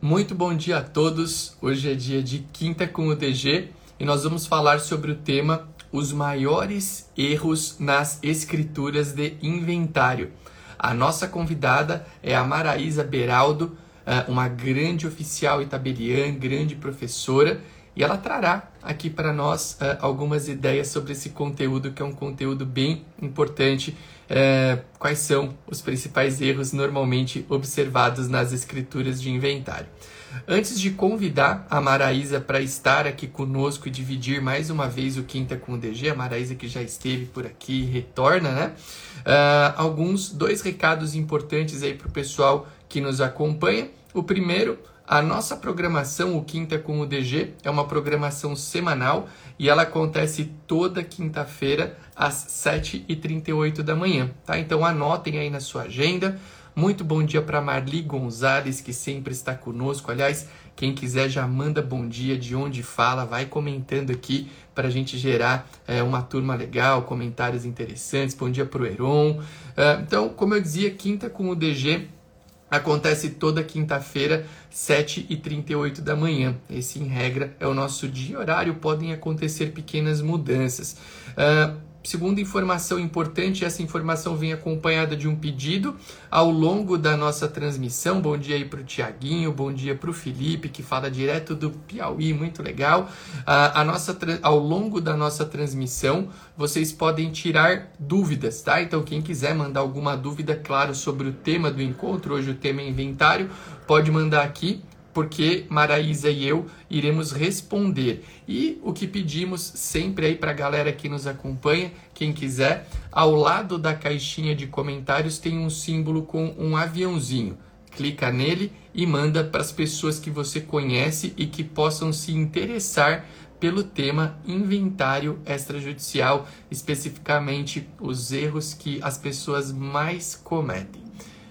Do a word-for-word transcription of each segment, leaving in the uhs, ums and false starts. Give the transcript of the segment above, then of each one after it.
Muito bom dia a todos. Hoje é dia de Quinta com o D G e nós vamos falar sobre o tema os maiores erros nas escrituras de inventário. A nossa convidada é a Maraísa Beraldo, uma grande oficial itabeliã, grande professora, e ela trará aqui para nós algumas ideias sobre esse conteúdo, que é um conteúdo bem importante. É, quais são os principais erros normalmente observados nas escrituras de inventário. Antes de convidar a Maraísa para estar aqui conosco e dividir mais uma vez o Quinta com o D G, a Maraísa que já esteve por aqui retorna, né? Uh, alguns, dois recados importantes aí para o pessoal que nos acompanha. O primeiro, a nossa programação, o Quinta com o D G, é uma programação semanal e ela acontece toda quinta-feira às sete e trinta e oito da manhã, tá? Então anotem aí na sua agenda. Muito bom dia para Marli Gonzalez, que sempre está conosco. Aliás, quem quiser já manda bom dia de onde fala, vai comentando aqui para a gente gerar é, uma turma legal, comentários interessantes. Bom dia para o Heron. Uh, então, como eu dizia, Quinta com o D G acontece toda quinta-feira, sete e trinta e oito da manhã. Esse, em regra, é o nosso dia e horário. Podem acontecer pequenas mudanças. Uh, Segunda informação importante, essa informação vem acompanhada de um pedido ao longo da nossa transmissão. Bom dia aí para o Tiaguinho, bom dia para o Felipe, que fala direto do Piauí, muito legal. Uh, a nossa, ao longo da nossa transmissão, vocês podem tirar dúvidas, tá? Então, quem quiser mandar alguma dúvida, claro, sobre o tema do encontro, hoje o tema é inventário, pode mandar aqui, porque Maraísa e eu iremos responder. E o que pedimos sempre aí para a galera que nos acompanha, quem quiser, ao lado da caixinha de comentários tem um símbolo com um aviãozinho. Clica nele e manda para as pessoas que você conhece e que possam se interessar pelo tema inventário extrajudicial, especificamente os erros que as pessoas mais cometem.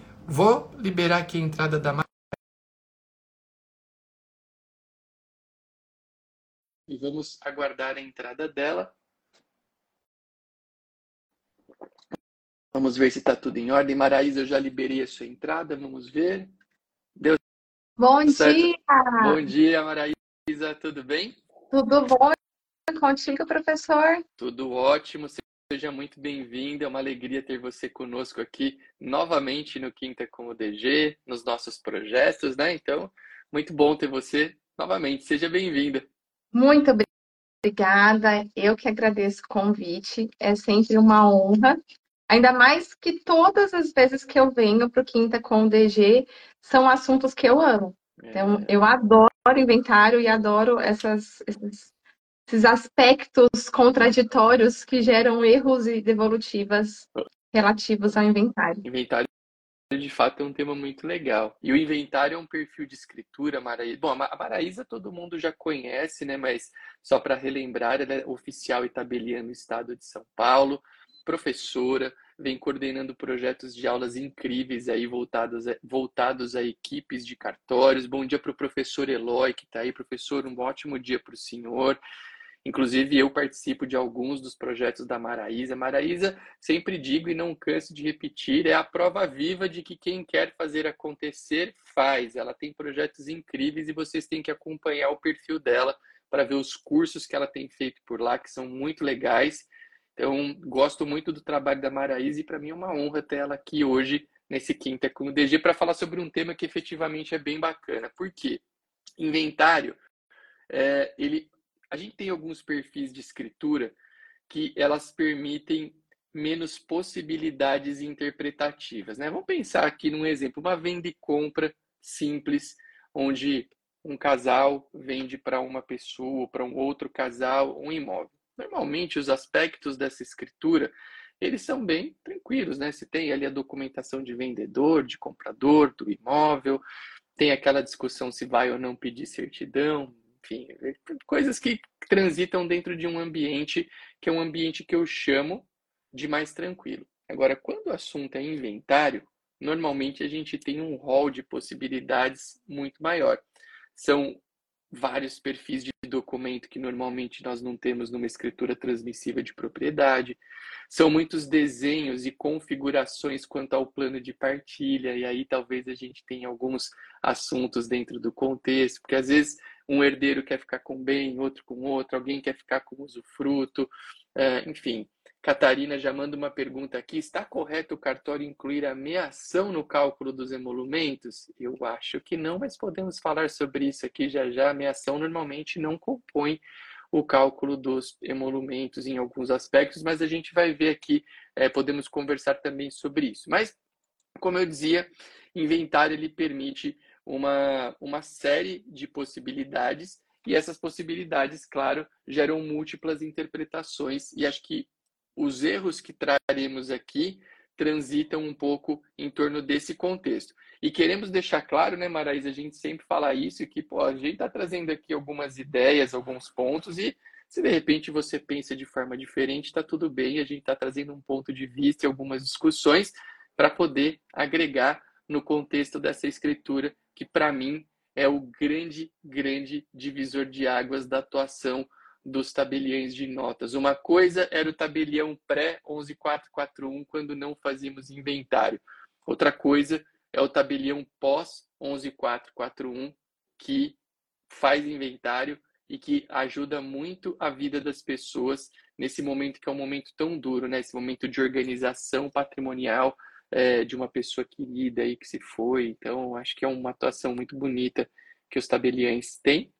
Vou liberar aqui a entrada da e vamos aguardar a entrada dela. Vamos ver se está tudo em ordem. Maraísa, eu já liberei a sua entrada, vamos ver. Deu Bom certo? dia! Bom dia, Maraísa, tudo bem? Tudo bom contigo, professor? Tudo ótimo, seja muito bem-vinda, é uma alegria ter você conosco aqui novamente no Quinta com o D G, nos nossos projetos, né? Então, muito bom ter você novamente, seja bem-vinda. Muito obrigada, eu que agradeço o convite, é sempre uma honra, ainda mais que todas as vezes que eu venho para o Quinta com o D G são assuntos que eu amo. Então, É... eu adoro inventário e adoro essas, esses, esses aspectos contraditórios que geram erros e devolutivas relativos ao inventário. Inventário, de fato, é um tema muito legal. E o inventário é um perfil de escritura, Maraísa. Bom, a Maraísa todo mundo já conhece, né? Mas só para relembrar, ela é oficial itabeliã no estado de São Paulo, professora, vem coordenando projetos de aulas incríveis aí voltados a, voltados a equipes de cartórios. Bom dia para o professor Eloy, que está aí. Professor, um ótimo dia para o senhor. Inclusive, eu participo de alguns dos projetos da Maraísa. Maraísa, sempre digo e não canso de repetir, é a prova viva de que quem quer fazer acontecer, faz. Ela tem projetos incríveis e vocês têm que acompanhar o perfil dela para ver os cursos que ela tem feito por lá, que são muito legais. Então, gosto muito do trabalho da Maraísa e para mim é uma honra ter ela aqui hoje, nesse Quinta com o D G, para falar sobre um tema que efetivamente é bem bacana. Por quê? Inventário, é, ele... A gente tem alguns perfis de escritura que elas permitem menos possibilidades interpretativas, né? Vamos pensar aqui num exemplo, uma venda e compra simples, onde um casal vende para uma pessoa, para um outro casal, um imóvel. Normalmente, os aspectos dessa escritura, eles são bem tranquilos, né? Você tem ali a documentação de vendedor, de comprador, do imóvel, tem aquela discussão se vai ou não pedir certidão, enfim, coisas que transitam dentro de um ambiente que é um ambiente que eu chamo de mais tranquilo. Agora, quando o assunto é inventário, normalmente a gente tem um rol de possibilidades muito maior. São vários perfis de documento que normalmente nós não temos numa escritura transmissiva de propriedade. São muitos desenhos e configurações quanto ao plano de partilha, e aí talvez a gente tenha alguns assuntos dentro do contexto, porque às vezes um herdeiro quer ficar com bem, outro com outro, alguém quer ficar com usufruto, uh, enfim. Catarina já manda uma pergunta aqui: está correto o cartório incluir a meação no cálculo dos emolumentos? Eu acho que não, mas podemos falar sobre isso aqui já já. A meação normalmente não compõe o cálculo dos emolumentos em alguns aspectos, mas a gente vai ver aqui, é, podemos conversar também sobre isso. Mas, como eu dizia, inventário ele permite uma, uma série de possibilidades, e essas possibilidades, claro, geram múltiplas interpretações, e acho que os erros que traremos aqui transitam um pouco em torno desse contexto. E queremos deixar claro, né, Maraísa, a gente sempre fala isso, que pô, a gente está trazendo aqui algumas ideias, alguns pontos, e se de repente você pensa de forma diferente, está tudo bem, a gente está trazendo um ponto de vista e algumas discussões para poder agregar no contexto dessa escritura, que para mim é o grande, grande divisor de águas da atuação dos tabeliões de notas. Uma coisa era o tabelião pré onze mil quatrocentos e quarenta e um, quando não fazíamos inventário. Outra coisa é o tabelião pós onze mil quatrocentos e quarenta e um, que faz inventário e que ajuda muito a vida das pessoas nesse momento que é um momento tão duro, né? Esse momento de organização patrimonial é, de uma pessoa querida aí que se foi. Então, acho que é uma atuação muito bonita que os tabeliães têm.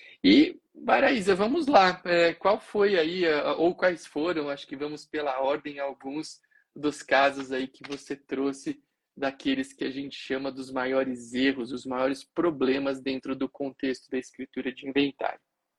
E, Maraísa, vamos lá. É, qual foi aí, ou quais foram, acho que vamos pela ordem, alguns dos casos aí que você trouxe daqueles que a gente chama dos maiores erros, os maiores problemas dentro do contexto da escritura de inventário.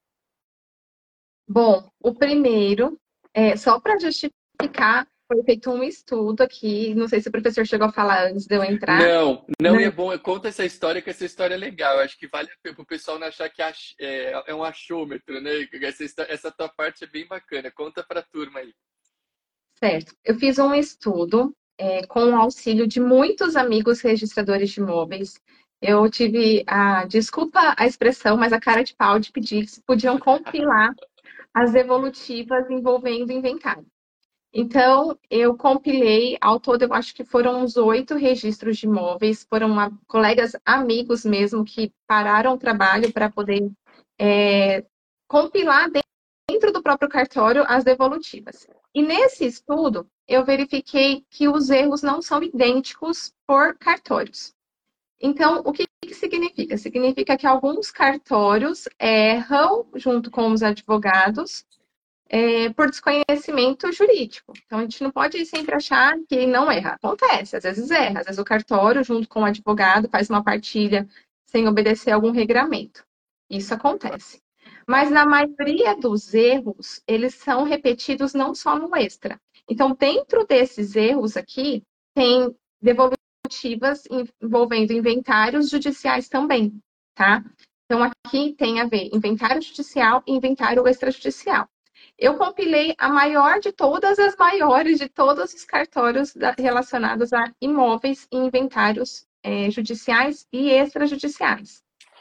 Bom, o primeiro, é, só para justificar, foi feito um estudo aqui, não sei se o professor chegou a falar antes de eu entrar. Não, não, é bom, conta essa história, que essa história é legal, acho que vale a pena para o pessoal não achar que é, é um achômetro, né? Essa, essa tua parte é bem bacana, conta para a turma aí. Certo, eu fiz um estudo é, com o auxílio de muitos amigos registradores de imóveis. Eu tive a, desculpa a expressão, mas a cara de pau de pedir se podiam compilar as devolutivas envolvendo inventário. Então, eu compilei, ao todo, eu acho que foram uns oito registros de imóveis, foram a, colegas amigos mesmo que pararam o trabalho para poder é, compilar dentro do próprio cartório as devolutivas. E nesse estudo, eu verifiquei que os erros não são idênticos por cartórios. Então, o que, que significa? Significa que alguns cartórios erram junto com os advogados é, por desconhecimento jurídico. Então, a gente não pode sempre achar que não erra. Acontece, às vezes erra. Às vezes o cartório, junto com o advogado, faz uma partilha sem obedecer algum regramento. Isso acontece. Mas na maioria dos erros, eles são repetidos não só no extra. Então, dentro desses erros aqui, tem devolutivas envolvendo inventários judiciais também, tá? Então, aqui tem a ver inventário judicial e inventário extrajudicial. Eu compilei a maior de todas as maiores de todos os cartórios relacionados a imóveis e inventários é, judiciais e extrajudiciais.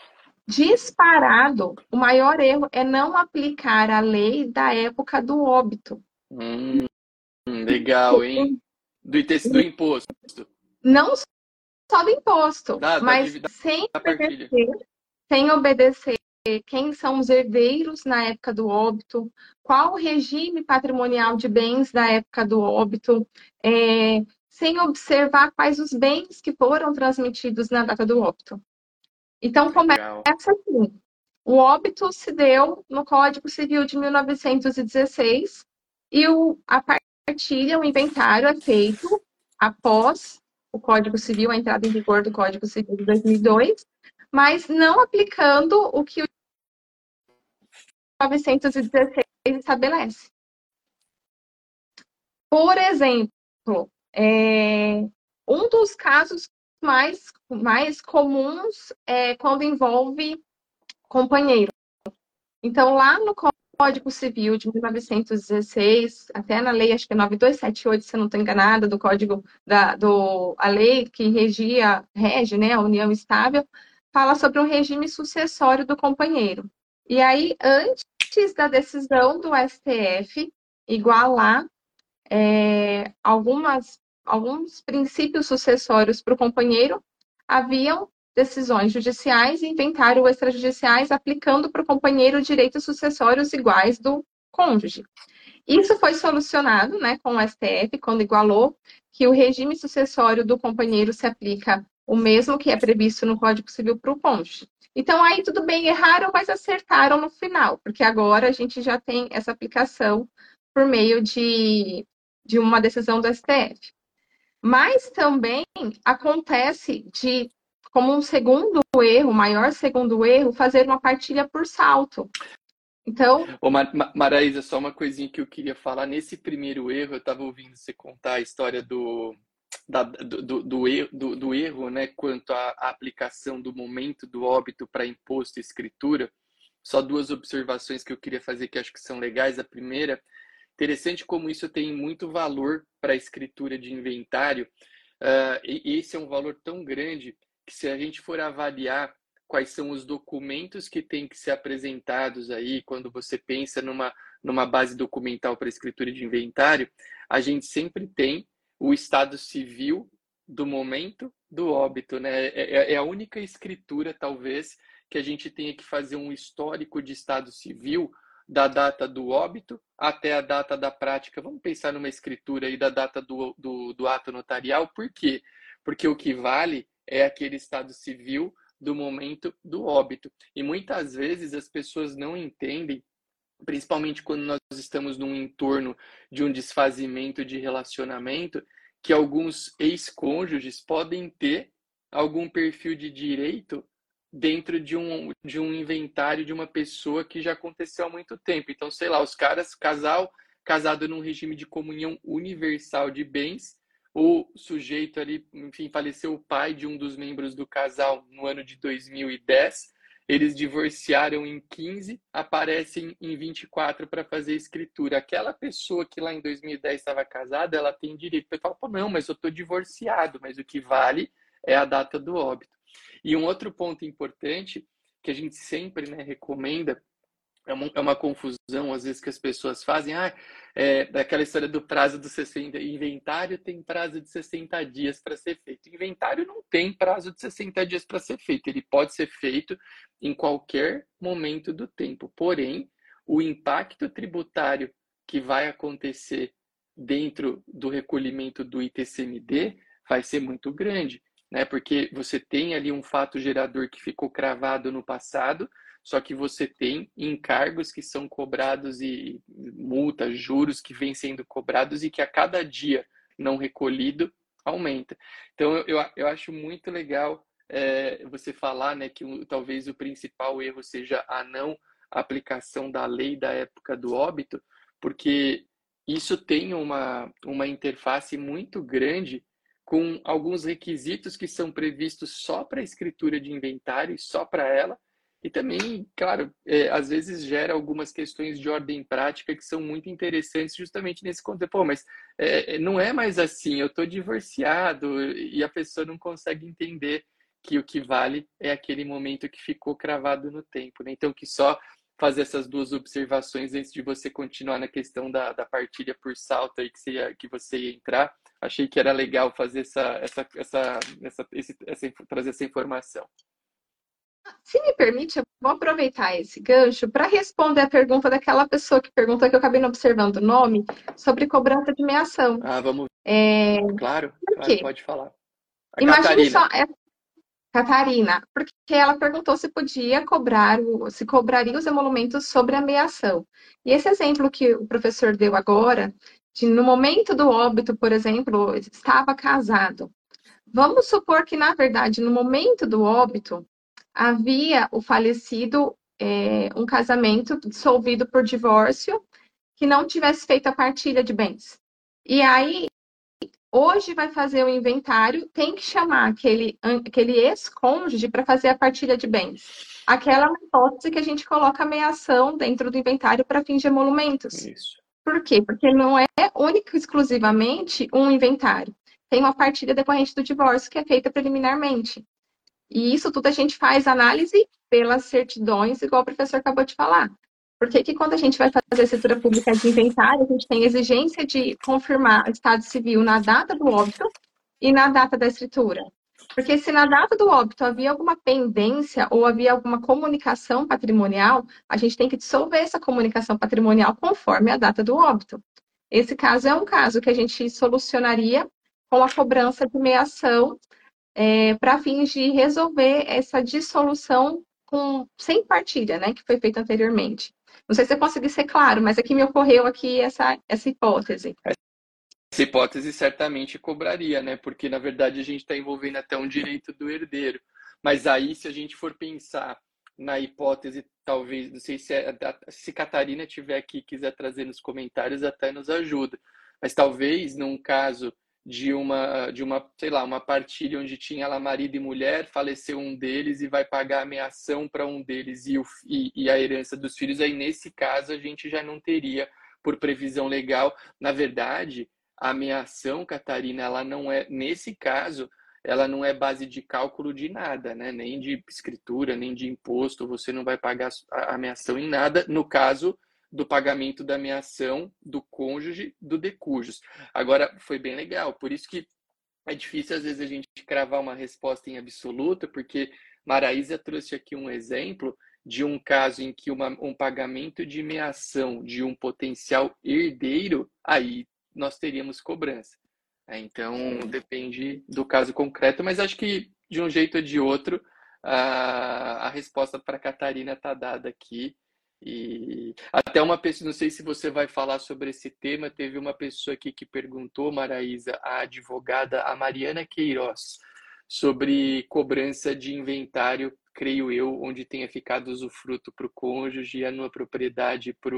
Disparado, o maior erro é não aplicar a lei da época do óbito. Hum, legal, hein? Do, do imposto. Não só do imposto, da, mas da, sem, da obedecer, sem obedecer quem são os herdeiros na época do óbito, qual o regime patrimonial de bens da época do óbito, é, sem observar quais os bens que foram transmitidos na data do óbito. Então, começa assim. O óbito se deu no Código Civil de mil novecentos e dezesseis e o, a partilha, o inventário é feito após o Código Civil, a entrada em vigor do Código Civil de dois mil e dois, mas não aplicando o que o mil novecentos e dezesseis estabelece. Por exemplo, é, um dos casos mais, mais comuns é quando envolve companheiro. Então, lá no Código Civil de mil novecentos e dezesseis, até na lei, acho que é nove mil duzentos e setenta e oito, se eu não estou enganada, do Código, da do, a lei que regia, rege, né, a união estável, fala sobre um regime sucessório do companheiro. E aí, antes da decisão do S T F igualar é, algumas, alguns princípios sucessórios para o companheiro, haviam decisões judiciais e inventário extrajudiciais aplicando para o companheiro direitos sucessórios iguais do cônjuge. Isso foi solucionado, né, com o S T F, quando igualou que o regime sucessório do companheiro se aplica o mesmo que é previsto no Código Civil para o cônjuge. Então, aí tudo bem, erraram, mas acertaram no final, porque agora a gente já tem essa aplicação por meio de, de uma decisão do S T F. Mas também acontece de, como um segundo erro, maior segundo erro, fazer uma partilha por salto. Então, Ô, Mar Ma- Maraísa, só uma coisinha que eu queria falar. Nesse primeiro erro, eu estava ouvindo você contar a história do, da- do, do, do erro, do, do erro, né, quanto à à aplicação do momento do óbito para imposto e escritura. Só duas observações que eu queria fazer que acho que são legais. A primeira, interessante como isso tem muito valor para a escritura de inventário. Ah, e esse é um valor tão grande que, se a gente for avaliar quais são os documentos que têm que ser apresentados aí, quando você pensa numa, numa base documental para escritura de inventário, a gente sempre tem o estado civil do momento do óbito, né? É, é é a única escritura, talvez, que a gente tenha que fazer um histórico de estado civil da data do óbito até a data da prática. Vamos pensar numa escritura aí da data do, do, do ato notarial. Por quê? Porque o que vale é aquele estado civil do momento do óbito. E muitas vezes as pessoas não entendem, principalmente quando nós estamos num entorno de um desfazimento de relacionamento, que alguns ex-cônjuges podem ter algum perfil de direito dentro de um, de um inventário de uma pessoa que já aconteceu há muito tempo. Então, sei lá, os caras, casal, casado num regime de comunhão universal de bens, o sujeito ali, enfim, faleceu o pai de um dos membros do casal no ano de dois mil e dez, eles divorciaram em quinze, aparecem em vinte e quatro para fazer escritura. Aquela pessoa que lá em dois mil e dez estava casada, ela tem direito. Você fala, pô, não, mas eu estou divorciado, mas o que vale é a data do óbito. E um outro ponto importante, que a gente sempre, né, recomenda, é uma, é uma confusão, às vezes, que as pessoas fazem, ah, é, daquela história do prazo dos sessenta, inventário tem prazo de sessenta dias para ser feito. Inventário não tem prazo de sessenta dias para ser feito, ele pode ser feito em qualquer momento do tempo. Porém, o impacto tributário que vai acontecer dentro do recolhimento do I T C M D vai ser muito grande, né? Porque você tem ali um fato gerador que ficou cravado no passado, só que você tem encargos que são cobrados e multas, juros que vêm sendo cobrados e que a cada dia não recolhido aumenta. Então, eu, eu acho muito legal é, você falar, né, que o, talvez o principal erro seja a não aplicação da lei da época do óbito, porque isso tem uma, uma interface muito grande com alguns requisitos que são previstos só para a escritura de inventário, só para ela. E também, claro, é, às vezes gera algumas questões de ordem prática que são muito interessantes justamente nesse contexto. Pô, mas é, não é mais assim, eu estou divorciado e a pessoa não consegue entender que o que vale é aquele momento que ficou cravado no tempo, né? Então, que só fazer essas duas observações antes de você continuar na questão da, da partilha por salto aí que você ia, que você ia entrar. Achei que era legal fazer essa, essa, essa, essa, esse, essa trazer essa informação. se me permite, eu vou aproveitar esse gancho para responder a pergunta daquela pessoa que perguntou, que eu acabei não observando o nome, sobre cobrança de meação. Ah, vamos. É, Claro, por claro, quê? pode falar. A Imagine só, Catarina. é, Catarina, porque ela perguntou se podia cobrar, o- se cobraria os emolumentos sobre a meação. E esse exemplo que o professor deu agora, de no momento do óbito, por exemplo, estava casado. Vamos supor que, na verdade, no momento do óbito, havia o falecido, é, um casamento dissolvido por divórcio, que não tivesse feito a partilha de bens. E aí, hoje vai fazer o inventário, tem que chamar aquele, aquele ex-cônjuge para fazer a partilha de bens. Aquela é uma hipótese que a gente coloca a meação dentro do inventário para fins de emolumentos. Isso. Por quê? Porque não é único e exclusivamente um inventário. Tem uma partilha decorrente do divórcio que é feita preliminarmente. E isso tudo a gente faz análise pelas certidões, igual o professor acabou de falar. Porque que quando a gente vai fazer a escritura pública de inventário, a gente tem exigência de confirmar o estado civil na data do óbito e na data da escritura. Porque se na data do óbito havia alguma pendência ou havia alguma comunicação patrimonial, a gente tem que dissolver essa comunicação patrimonial conforme a data do óbito. Esse caso é um caso que a gente solucionaria com a cobrança de meação é, para fins de resolver essa dissolução com, sem partilha, né, que foi feita anteriormente. Não sei se eu consegui ser claro, mas aqui me ocorreu aqui essa, essa hipótese. Essa hipótese certamente cobraria, né? Porque, na verdade, a gente está envolvendo até um direito do herdeiro. Mas aí, se a gente for pensar na hipótese, talvez, não sei se, é, se Catarina tiver aqui e quiser trazer nos comentários, até nos ajuda. Mas talvez, num caso de uma, de uma, sei lá, uma partilha onde tinha lá marido e mulher, faleceu um deles e vai pagar a meação para um deles e, o, e, e a herança dos filhos, aí nesse caso a gente já não teria, por previsão legal. Na verdade, a meação, Catarina, ela não é, nesse caso, ela não é base de cálculo de nada, né? Nem de escritura, nem de imposto, você não vai pagar a meação em nada, no caso do pagamento da meação do cônjuge do decujus. Agora, foi bem legal, por isso que é difícil às vezes a gente cravar uma resposta em absoluta, porque Maraísa trouxe aqui um exemplo de um caso em que uma, um pagamento de meação de um potencial herdeiro, aí nós teríamos cobrança. Então, depende do caso concreto, mas acho que de um jeito ou de outro, a, a resposta para a Catarina está dada aqui. E até uma pessoa, não sei se você vai falar sobre esse tema, teve uma pessoa aqui que perguntou, Maraísa, a advogada, a Mariana Queiroz, sobre cobrança de inventário, creio eu, onde tenha ficado usufruto para o cônjuge e a nua propriedade para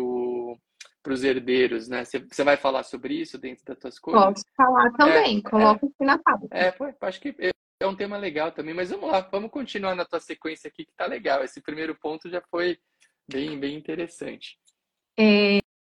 os herdeiros, né? Você vai falar sobre isso dentro das tuas coisas? Posso falar também, É, coloco aqui na pauta. É, pô, acho que é um tema legal também, mas vamos lá, vamos continuar na tua sequência aqui, que tá legal. Esse primeiro ponto já foi bem, bem interessante. É,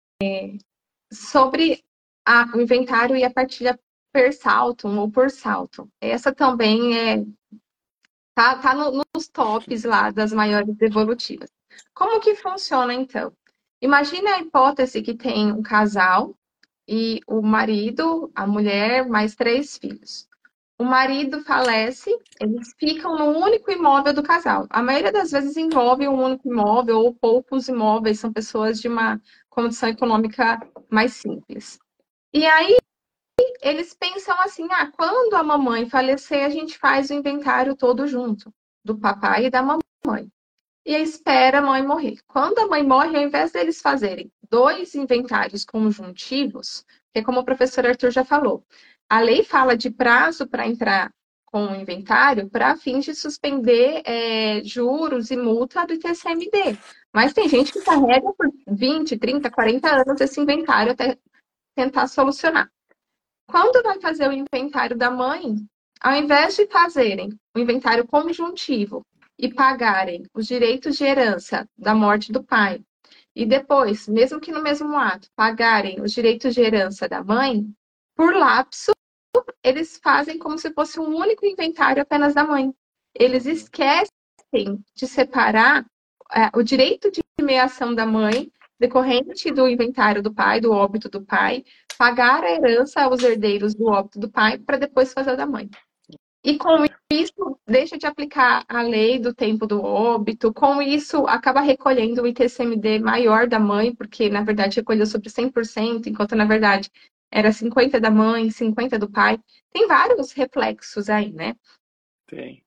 sobre a, o inventário e a partilha per saltum ou por saltum. Essa também é tá, tá no, nos tops lá das maiores evolutivas. Como que funciona então? Imagine a hipótese que tem um casal e o marido, a mulher, mais três filhos. O marido falece, eles ficam no único imóvel do casal. A maioria das vezes envolve um único imóvel ou poucos imóveis, são pessoas de uma condição econômica mais simples. E aí eles pensam assim: ah, quando a mamãe falecer, a gente faz o inventário todo junto, do papai e da mamãe. E espera a mãe morrer. Quando a mãe morre, ao invés deles fazerem dois inventários conjuntivos, que é como o professor Arthur já falou, a lei fala de prazo para entrar com o inventário para fins de suspender é, juros e multa do I T C M D. Mas tem gente que carrega por vinte, trinta, quarenta anos esse inventário até tentar solucionar. Quando vai fazer o inventário da mãe, ao invés de fazerem o inventário conjuntivo e pagarem os direitos de herança da morte do pai, e depois, mesmo que no mesmo ato, pagarem os direitos de herança da mãe, por lapso, eles fazem como se fosse um único inventário apenas da mãe. Eles esquecem de separar é, o direito de meação da mãe decorrente do inventário do pai, do óbito do pai, pagar a herança aos herdeiros do óbito do pai para depois fazer a da mãe. E com isso, deixa de aplicar a lei do tempo do óbito, com isso, acaba recolhendo o I T C M D maior da mãe, porque, na verdade, recolheu sobre cem por cento, enquanto, na verdade, era cinquenta por cento da mãe, cinquenta por cento do pai. Tem vários reflexos aí, né? Tem.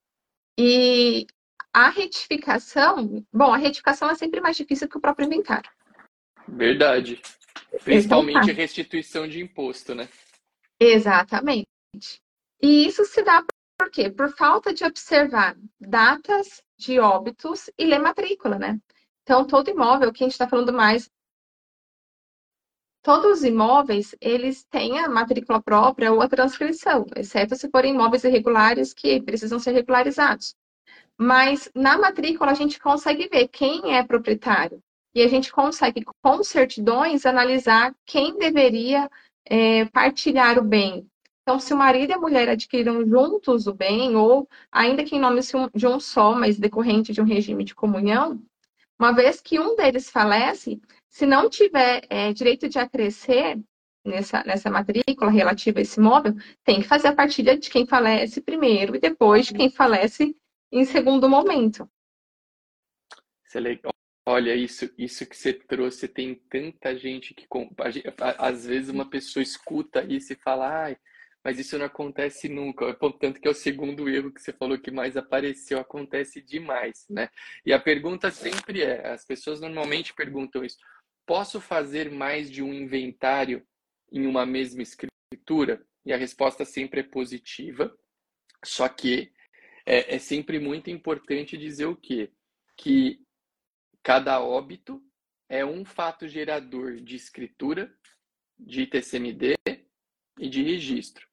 E a retificação, bom, a retificação é sempre mais difícil que o próprio inventário. Verdade. Principalmente a restituição de imposto, né? Exatamente. E isso se dá por quê? Por falta de observar datas de óbitos e ler matrícula, né? Então, todo imóvel, que a gente está falando mais, todos os imóveis, eles têm a matrícula própria ou a transcrição, exceto se forem imóveis irregulares que precisam ser regularizados. Mas na matrícula a gente consegue ver quem é proprietário. E a gente consegue, com certidões, analisar quem deveria é, partilhar o bem. Então, se o marido e a mulher adquiriram juntos o bem, ou ainda que em nome de um só, mas decorrente de um regime de comunhão, uma vez que um deles falece, se não tiver é, direito de acrescer nessa, nessa matrícula relativa a esse imóvel, tem que fazer a partilha de quem falece primeiro e depois de quem falece em segundo momento. Isso é legal. Olha, isso, isso que você trouxe, tem tanta gente que, às vezes, uma pessoa escuta isso e fala, ai, mas isso não acontece nunca. Tanto que é o segundo erro que você falou que mais apareceu, acontece demais, né? E a pergunta sempre é, as pessoas normalmente perguntam isso, posso fazer mais de um inventário em uma mesma escritura? E a resposta sempre é positiva, só que é, é sempre muito importante dizer o quê? Que cada óbito é um fato gerador de escritura, de T C M D e de registro.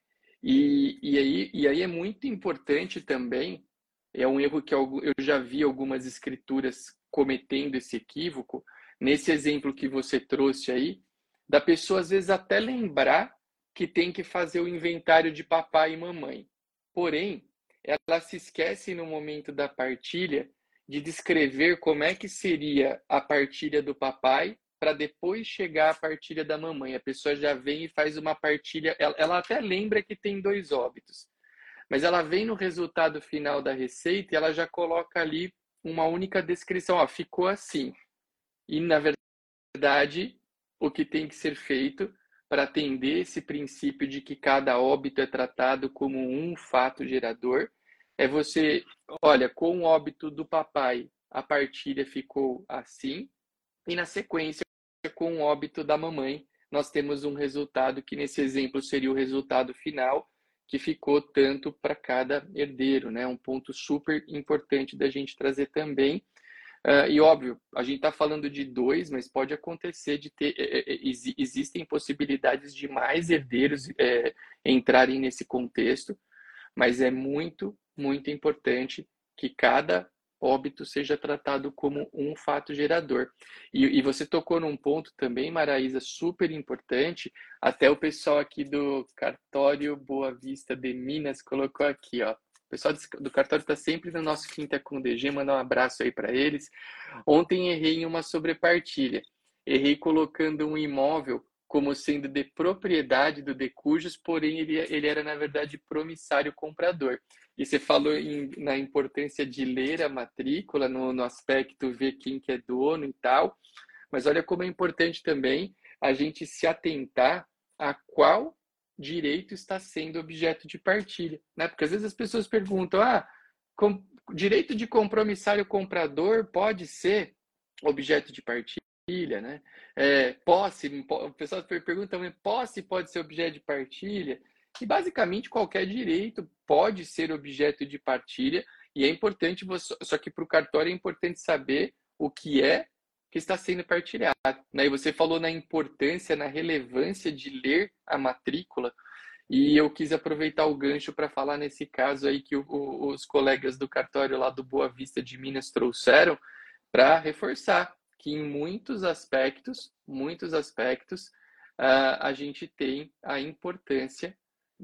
E, e, aí, e aí é muito importante também, é um erro que eu já vi algumas escrituras cometendo esse equívoco, nesse exemplo que você trouxe aí, da pessoa às vezes até lembrar que tem que fazer o inventário de papai e mamãe. Porém, ela se esquece no momento da partilha de descrever como é que seria a partilha do papai para depois chegar a partilha da mamãe. A pessoa já vem e faz uma partilha, ela, ela até lembra que tem dois óbitos, mas ela vem no resultado final da receita e ela já coloca ali uma única descrição, ó, ficou assim. E, na verdade, o que tem que ser feito para atender esse princípio de que cada óbito é tratado como um fato gerador é você, olha, com o óbito do papai, a partilha ficou assim, e na sequência, com o óbito da mamãe, nós temos um resultado que nesse exemplo seria o resultado final, que ficou tanto para cada herdeiro, né? Um ponto super importante da gente trazer também. Uh, e óbvio, a gente está falando de dois, mas pode acontecer de ter, é, é, existem possibilidades de mais herdeiros é, entrarem nesse contexto, mas é muito, muito importante que cada óbito seja tratado como um fato gerador. E, e você tocou num ponto também, Maraísa, super importante, até o pessoal aqui do Cartório Boa Vista de Minas colocou aqui, ó. O pessoal do cartório está sempre no nosso Quinta com o D G, mandar um abraço aí para eles. Ontem errei em uma sobrepartilha. Errei colocando um imóvel como sendo de propriedade do de cujos, porém ele, ele era, na verdade, promissário comprador. E você falou em, na importância de ler a matrícula, no, no aspecto ver quem que é dono e tal, mas olha como é importante também a gente se atentar a qual direito está sendo objeto de partilha, né? Porque às vezes as pessoas perguntam, ah, com, direito de compromissário comprador pode ser objeto de partilha, né? É, posse, o pessoal pergunta também, posse pode ser objeto de partilha? E basicamente qualquer direito pode ser objeto de partilha, e é importante, você, só que para o cartório é importante saber o que é que está sendo partilhado, né? E você falou na importância, na relevância de ler a matrícula, e eu quis aproveitar o gancho para falar nesse caso aí que o, o, os colegas do cartório lá do Boa Vista de Minas trouxeram, para reforçar que em muitos aspectos, muitos aspectos, uh, a gente tem a importância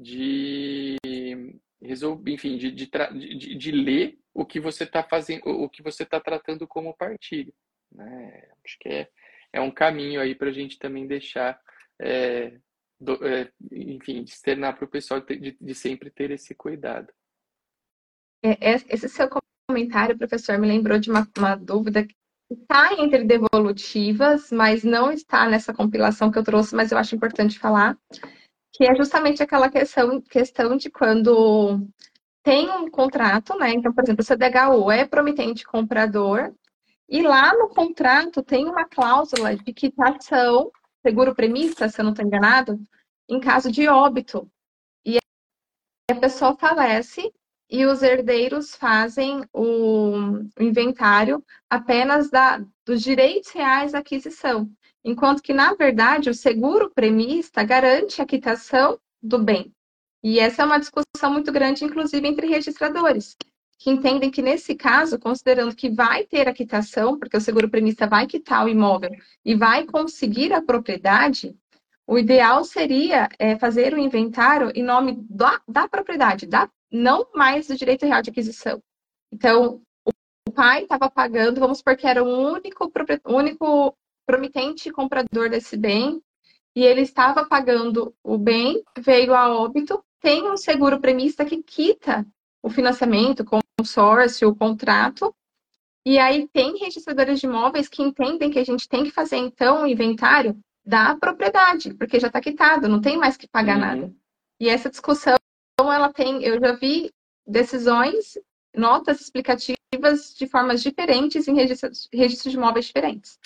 de resolver, enfim, de, de, de, de ler o que você está fazendo, o que você está tratando como partilha, né? Acho que é, é um caminho aí para a gente também deixar, é, do, é, enfim, externar para o pessoal de, de sempre ter esse cuidado. É, esse seu comentário, professor, me lembrou de uma, uma dúvida que está entre devolutivas, mas não está nessa compilação que eu trouxe, mas eu acho importante falar, que é justamente aquela questão, questão de quando tem um contrato, né? Então, por exemplo, o C D H U é promitente comprador, e lá no contrato tem uma cláusula de quitação, seguro premissa, se eu não estou enganado, em caso de óbito. E a pessoa falece e os herdeiros fazem o inventário apenas da, dos direitos reais à aquisição, enquanto que, na verdade, o seguro premista garante a quitação do bem. E essa é uma discussão muito grande, inclusive, entre registradores, que entendem que, nesse caso, considerando que vai ter a quitação, porque o seguro premista vai quitar o imóvel e vai conseguir a propriedade, o ideal seria é, fazer o inventário em nome da, da propriedade, da, não mais do direito real de aquisição. Então, o pai estava pagando, vamos supor que era o único, único promitente comprador desse bem, e ele estava pagando o bem, veio a óbito, tem um seguro premista que quita o financiamento, o consórcio, o contrato, e aí tem registradores de imóveis que entendem que a gente tem que fazer, então, o inventário da propriedade, porque já está quitado, não tem mais que pagar Uhum. nada. E essa discussão, ela tem, eu já vi decisões, notas explicativas de formas diferentes em registros, registros de imóveis diferentes.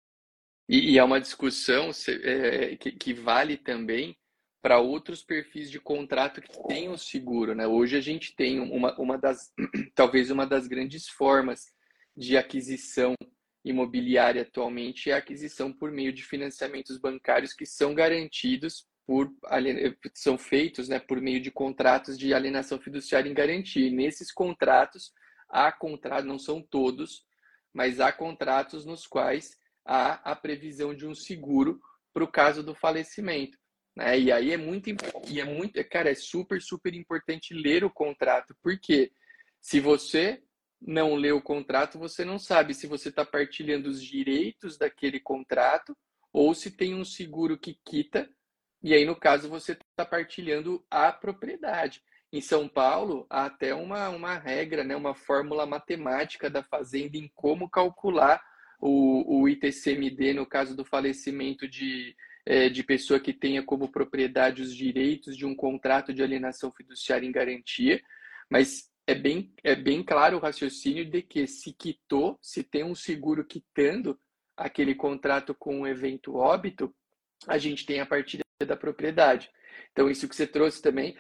E, e é uma discussão é, que, que vale também para outros perfis de contrato que têm o seguro, né? Hoje a gente tem uma, uma das, talvez uma das grandes formas de aquisição imobiliária atualmente é a aquisição por meio de financiamentos bancários que são garantidos por, são feitos, né, por meio de contratos de alienação fiduciária em garantia. E nesses contratos, há contratos, não são todos, mas há contratos nos quais há a previsão de um seguro para o caso do falecimento. Né? E aí é muito, e é muito, cara, é super, super importante ler o contrato, porque se você não lê o contrato, você não sabe se você está partilhando os direitos daquele contrato ou se tem um seguro que quita, e aí, no caso, você está partilhando a propriedade. Em São Paulo, há até uma, uma regra, né, uma fórmula matemática da Fazenda em como calcular o, o I T C M D no caso do falecimento de, é, de pessoa que tenha como propriedade os direitos de um contrato de alienação fiduciária em garantia, mas é bem, é bem claro o raciocínio de que se quitou, se tem um seguro quitando aquele contrato com um evento óbito, a gente tem a partilha da propriedade. Então, isso que você trouxe também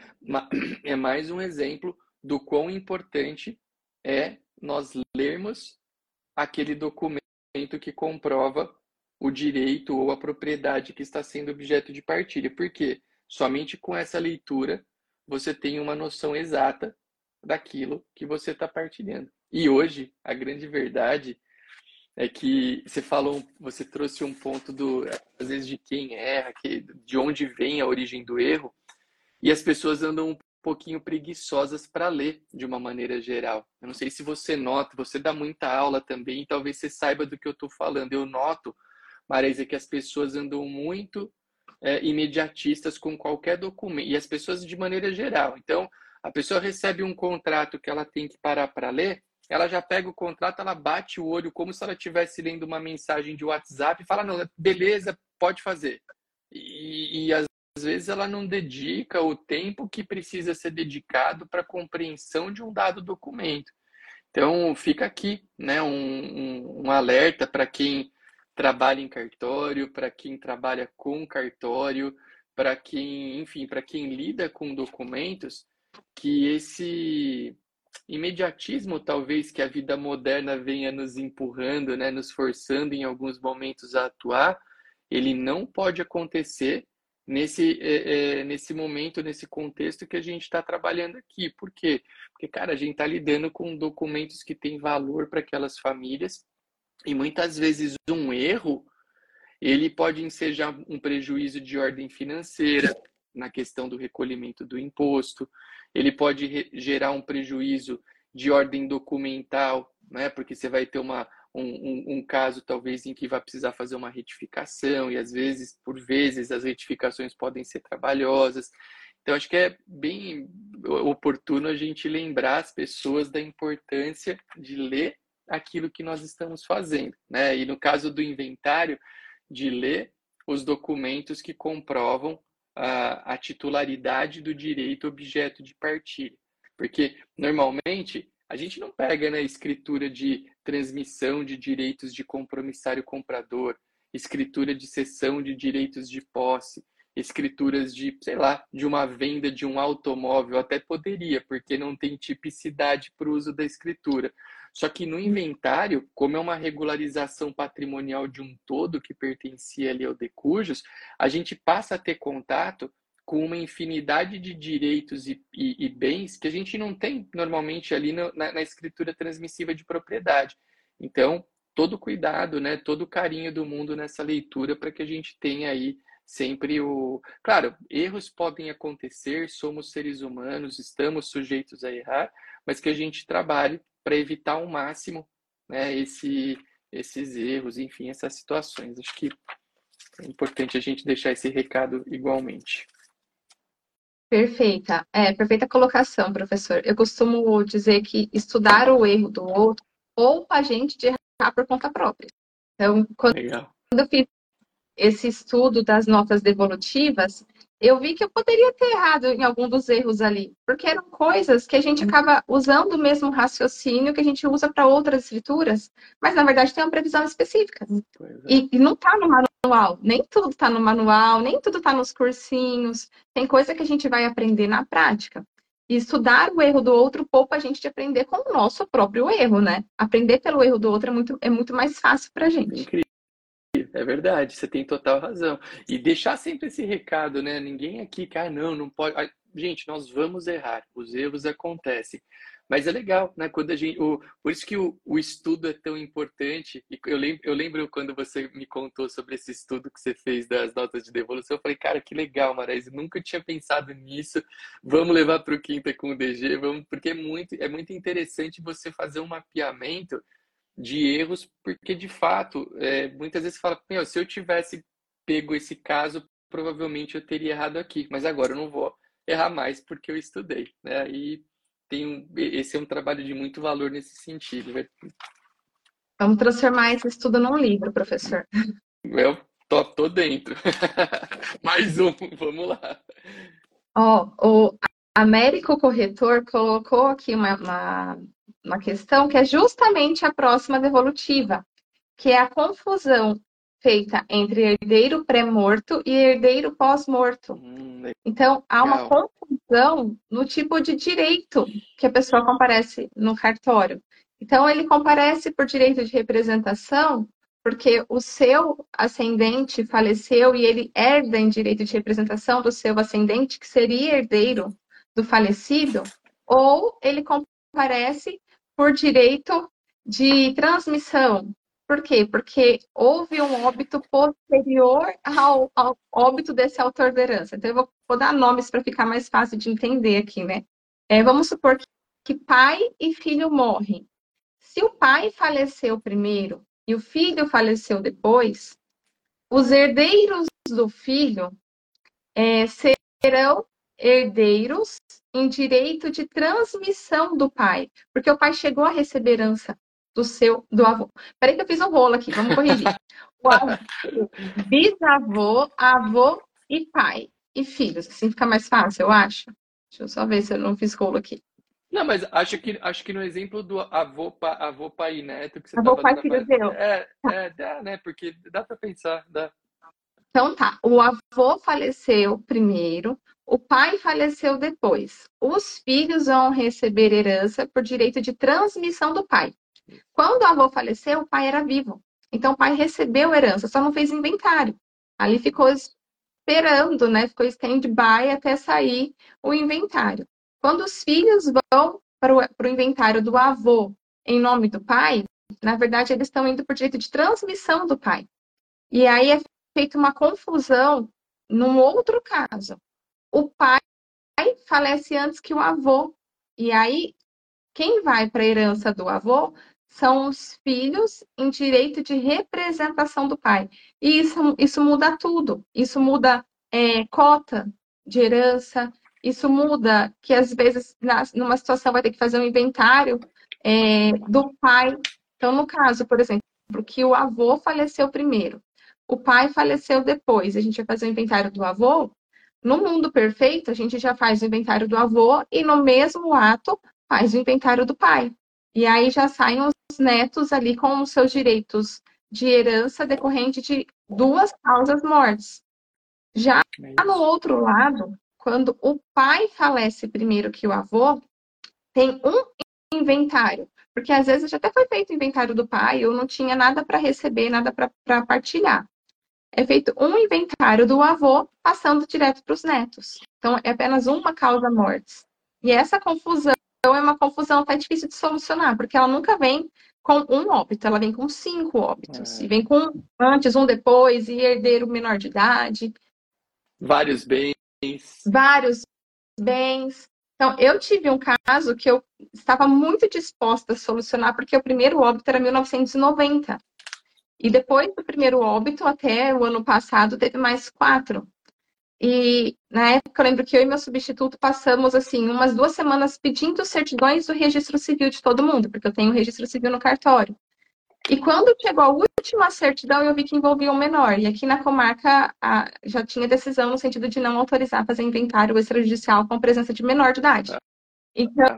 é mais um exemplo do quão importante é nós lermos aquele documento que comprova o direito ou a propriedade que está sendo objeto de partilha. Porque somente com essa leitura você tem uma noção exata daquilo que você está partilhando. E hoje, a grande verdade é que você falou, você trouxe um ponto do, às vezes, de quem erra, que, de onde vem a origem do erro, e as pessoas andam um pouquinho preguiçosas para ler de uma maneira geral. Eu não sei se você nota, você dá muita aula também, e talvez você saiba do que eu estou falando. Eu noto, Marisa, que as pessoas andam muito é, imediatistas com qualquer documento, e as pessoas de maneira geral. Então, a pessoa recebe um contrato que ela tem que parar para ler, ela já pega o contrato, ela bate o olho como se ela estivesse lendo uma mensagem de WhatsApp e fala, não, beleza, pode fazer. E, e às vezes ela não dedica o tempo que precisa ser dedicado para a compreensão de um dado documento. Então, fica aqui, né, um, um, um alerta para quem trabalha em cartório, para quem trabalha com cartório, para quem, enfim, para quem lida com documentos, que esse imediatismo, talvez, que a vida moderna venha nos empurrando, né, nos forçando em alguns momentos a atuar, ele não pode acontecer nesse, é, é, nesse momento, nesse contexto que a gente está trabalhando aqui. Por quê? Porque, cara, a gente está lidando com documentos que têm valor para aquelas famílias e muitas vezes um erro, ele pode ensejar um prejuízo de ordem financeira na questão do recolhimento do imposto, ele pode gerar um prejuízo de ordem documental, né? Porque você vai ter uma, um, um, um caso talvez em que vai precisar fazer uma retificação e às vezes, por vezes, as retificações podem ser trabalhosas. Então, acho que é bem oportuno a gente lembrar as pessoas da importância de ler aquilo que nós estamos fazendo, né? E no caso do inventário, de ler os documentos que comprovam a, a titularidade do direito objeto de partilha. Porque, normalmente, a gente não pega, né, escritura de transmissão de direitos de compromissário comprador, escritura de cessão de direitos de posse, escrituras de, sei lá, de uma venda de um automóvel. Até poderia, porque não tem tipicidade para o uso da escritura. Só que no inventário, como é uma regularização patrimonial de um todo que pertencia ali ao decujus, a gente passa a ter contato com uma infinidade de direitos e, e, e bens que a gente não tem normalmente ali no, na, na escritura transmissiva de propriedade. Então, todo cuidado, né, todo carinho do mundo nessa leitura para que a gente tenha aí sempre o... Claro, erros podem acontecer, somos seres humanos, estamos sujeitos a errar, mas que a gente trabalhe para evitar ao máximo, né, esse, esses erros, enfim, essas situações. Acho que é importante a gente deixar esse recado igualmente. Perfeita. É, perfeita colocação, professor. Eu costumo dizer que estudar o erro do outro poupa a gente de errar por conta própria. Então, quando Legal. eu fiz esse estudo das notas devolutivas, eu vi que eu poderia ter errado em algum dos erros ali, porque eram coisas que a gente acaba usando o mesmo raciocínio que a gente usa para outras escrituras, mas na verdade tem uma previsão específica. Pois é. E, e não está no manual, nem tudo está no manual, nem tudo está nos cursinhos, tem coisa que a gente vai aprender na prática. E estudar o erro do outro poupa a gente de aprender com o nosso próprio erro, né? Aprender pelo erro do outro é muito, é muito mais fácil para a gente. Incrível. É verdade, você tem total razão. E deixar sempre esse recado, né? Ninguém aqui, cara, não, não pode. Ai, gente, nós vamos errar, os erros acontecem. Mas é legal, né? Quando a gente, o, por isso que o, o estudo é tão importante. E eu lembro, eu lembro quando você me contou sobre esse estudo que você fez das notas de devolução, eu falei, cara, que legal, Marais, eu nunca tinha pensado nisso. Vamos levar para o Quinta com o D G, vamos, porque é muito, é muito interessante você fazer um mapeamento de erros, porque de fato, é, muitas vezes você fala, meu, se eu tivesse pego esse caso, provavelmente eu teria errado aqui, mas agora eu não vou errar mais porque eu estudei, né? E tem um, esse é um trabalho de muito valor nesse sentido. Vamos transformar esse estudo num livro, professor. Eu tô, tô dentro. Mais um, vamos lá. Ó, o Américo Corretor colocou aqui uma, uma, uma questão que é justamente a próxima devolutiva, que é a confusão feita entre herdeiro pré-morto e herdeiro pós-morto. Hum, Então, há uma legal. confusão no tipo de direito que a pessoa comparece no cartório. Então, ele comparece por direito de representação porque o seu ascendente faleceu e ele herda em direito de representação do seu ascendente, que seria herdeiro do falecido, ou ele comparece por direito de transmissão. Por quê? Porque houve um óbito posterior ao, ao óbito desse autor da herança. Então, eu vou, vou dar nomes para ficar mais fácil de entender aqui, né? É, vamos supor que, que pai e filho morrem. Se o pai faleceu primeiro e o filho faleceu depois, os herdeiros do filho é, serão herdeiros em direito de transmissão do pai, porque o pai chegou a receber herança do seu do avô. Peraí que eu fiz um rolo aqui, vamos corrigir. O avô, bisavô, avô e pai e filhos, assim fica mais fácil, eu acho. Deixa eu só ver se eu não fiz rolo aqui. Não, mas acho que, acho que no exemplo do avô, pa, avô pai e neto que você Avô, estava pai, dando a filho, base, deu. é, é, dá, né? Porque dá para pensar, dá. Então tá, o avô faleceu primeiro, o pai faleceu depois. Os filhos vão receber herança por direito de transmissão do pai. Quando o avô faleceu, o pai era vivo. Então o pai recebeu herança, só não fez inventário. Ali ficou esperando, né? Ficou stand-by até sair o inventário. Quando os filhos vão para o, para o inventário do avô em nome do pai, na verdade eles estão indo por direito de transmissão do pai. E aí é feita uma confusão num outro caso. O pai falece antes que o avô. E aí, quem vai para a herança do avô são os filhos em direito de representação do pai. E isso, isso muda tudo. Isso muda é, cota de herança, isso muda que às vezes, na, numa situação, vai ter que fazer um inventário é, do pai. Então, no caso, por exemplo, que o avô faleceu primeiro, o pai faleceu depois, a gente vai fazer o inventário do avô. No mundo perfeito, a gente já faz o inventário do avô e no mesmo ato faz o inventário do pai. E aí já saem os netos ali com os seus direitos de herança decorrente de duas causas mortes. Já É no isso. outro lado, quando o pai falece primeiro que o avô, tem um inventário. Porque às vezes já até foi feito o inventário do pai, eu não tinha nada para receber, nada para partilhar. É feito um inventário do avô, passando direto para os netos. Então, é apenas uma causa mortes. E essa confusão é uma confusão até difícil de solucionar, porque ela nunca vem com um óbito, ela vem com cinco óbitos. E É, vem com um antes, um depois, e herdeiro menor de idade. Vários bens. vários bens. Então, eu tive um caso que eu estava muito disposta a solucionar, porque o primeiro óbito era mil novecentos e noventa. E depois do primeiro óbito, até o ano passado, teve mais quatro. E na época eu lembro que eu e meu substituto passamos assim umas duas semanas pedindo certidões do registro civil de todo mundo, porque eu tenho o registro civil no cartório. E quando chegou a última certidão, eu vi que envolvia um menor. E aqui na comarca a, já tinha decisão no sentido de não autorizar fazer inventário extrajudicial com presença de menor de idade. Então,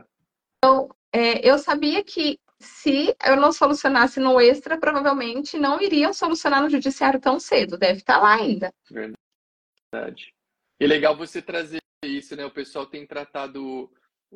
é, eu sabia que se eu não solucionasse no extra, provavelmente não iriam solucionar no judiciário tão cedo. Deve estar lá ainda. Verdade. E é legal você trazer isso, né? O pessoal tem tratado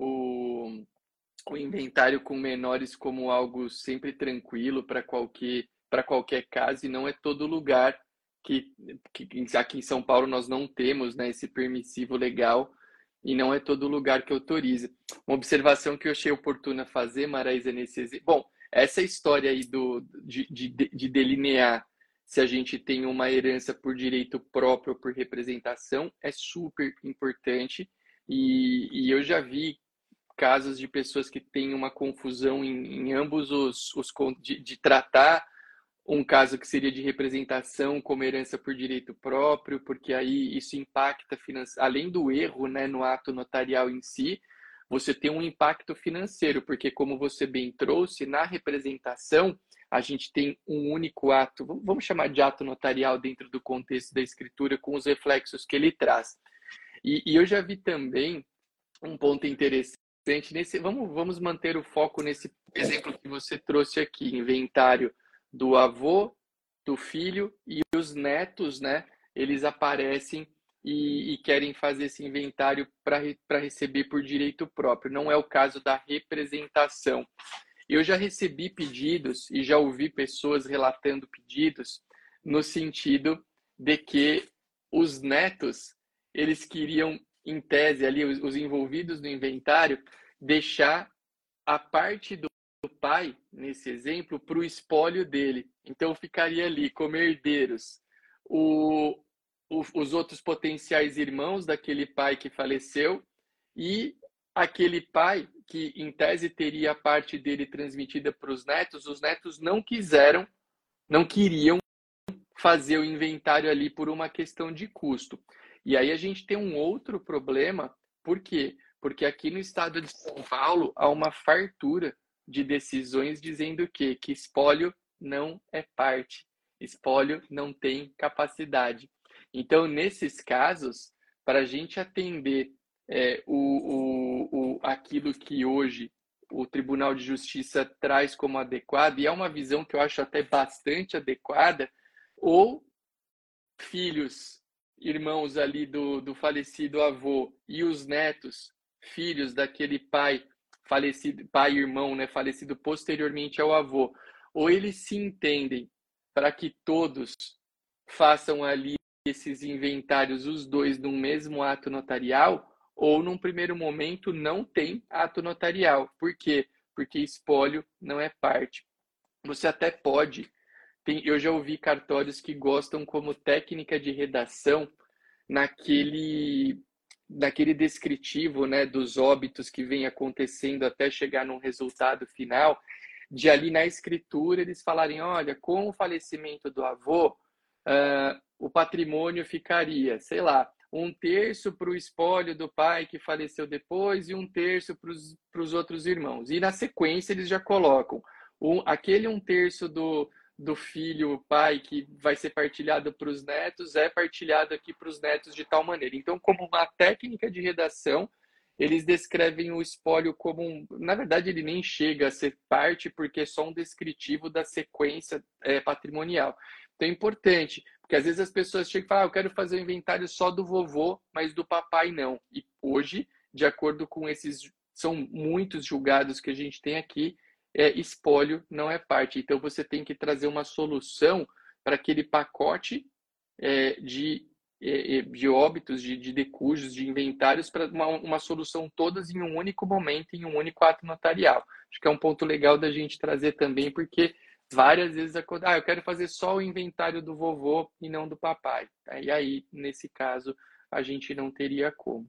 o, o inventário com menores como algo sempre tranquilo para qualquer, para qualquer caso, e não é todo lugar que, que aqui em São Paulo nós não temos, né, esse permissivo legal, e não é todo lugar que autoriza. Uma observação que eu achei oportuna fazer, Maraísa, nesse exemplo. Bom, essa história aí do, de, de, de delinear se a gente tem uma herança por direito próprio ou por representação é super importante, e, e eu já vi casos de pessoas que têm uma confusão em, em ambos os, os de, de tratar um caso que seria de representação como herança por direito próprio, porque aí isso impacta, além do erro, né, no ato notarial em si, você tem um impacto financeiro, porque como você bem trouxe, na representação, a gente tem um único ato, vamos chamar de ato notarial dentro do contexto da escritura, com os reflexos que ele traz. E, e eu já vi também um ponto interessante, nesse, vamos, vamos manter o foco nesse exemplo que você trouxe aqui, inventário do avô, do filho e os netos, né? Eles aparecem e, e querem fazer esse inventário para receber por direito próprio. Não é o caso da representação. Eu já recebi pedidos e já ouvi pessoas relatando pedidos no sentido de que os netos, eles queriam, em tese, ali, os, os envolvidos no inventário, deixar a parte do pai, nesse exemplo, para o espólio dele. Então, ficaria ali como herdeiros o, o, os outros potenciais irmãos daquele pai que faleceu e aquele pai que, em tese, teria a parte dele transmitida para os netos. Os netos não quiseram, não queriam fazer o inventário ali por uma questão de custo. E aí a gente tem um outro problema. Por quê? Porque aqui no estado de São Paulo há uma fartura de decisões dizendo que, que espólio não é parte, espólio não tem capacidade. Então, nesses casos, para a gente atender é, o, o, o, aquilo que hoje o Tribunal de Justiça traz como adequado, e é uma visão que eu acho até bastante adequada, ou filhos, irmãos ali do, do falecido avô, e os netos, filhos daquele pai falecido, pai e irmão, né, falecido posteriormente ao avô, ou eles se entendem para que todos façam ali esses inventários, os dois, num mesmo ato notarial, ou num primeiro momento não tem ato notarial. Por quê? Porque espólio não é parte. Você até pode, tem, eu já ouvi cartórios que gostam como técnica de redação naquele, naquele descritivo, né, dos óbitos que vem acontecendo até chegar num resultado final, de ali na escritura eles falarem, olha, com o falecimento do avô, uh, o patrimônio ficaria, sei lá, um terço para o espólio do pai que faleceu depois e um terço para os outros irmãos. E na sequência eles já colocam um, aquele um terço do, do filho, pai, que vai ser partilhado para os netos, é partilhado aqui para os netos de tal maneira. Então, como uma técnica de redação, eles descrevem o espólio como um... Na verdade, ele nem chega a ser parte, porque é só um descritivo da sequência é, patrimonial. Então, é importante, porque às vezes as pessoas chegam e falam, ah, eu quero fazer o inventário só do vovô, mas do papai não. E hoje, de acordo com esses... São muitos julgados que a gente tem aqui, é, espólio não é parte. Então, você tem que trazer uma solução para aquele pacote é, de, é, de óbitos, de, de decujos, de inventários, para uma, uma solução todas em um único momento, em um único ato notarial. Acho que é um ponto legal da gente trazer também, porque várias vezes, ah, eu quero fazer só o inventário do vovô e não do papai. E aí, nesse caso, a gente não teria como.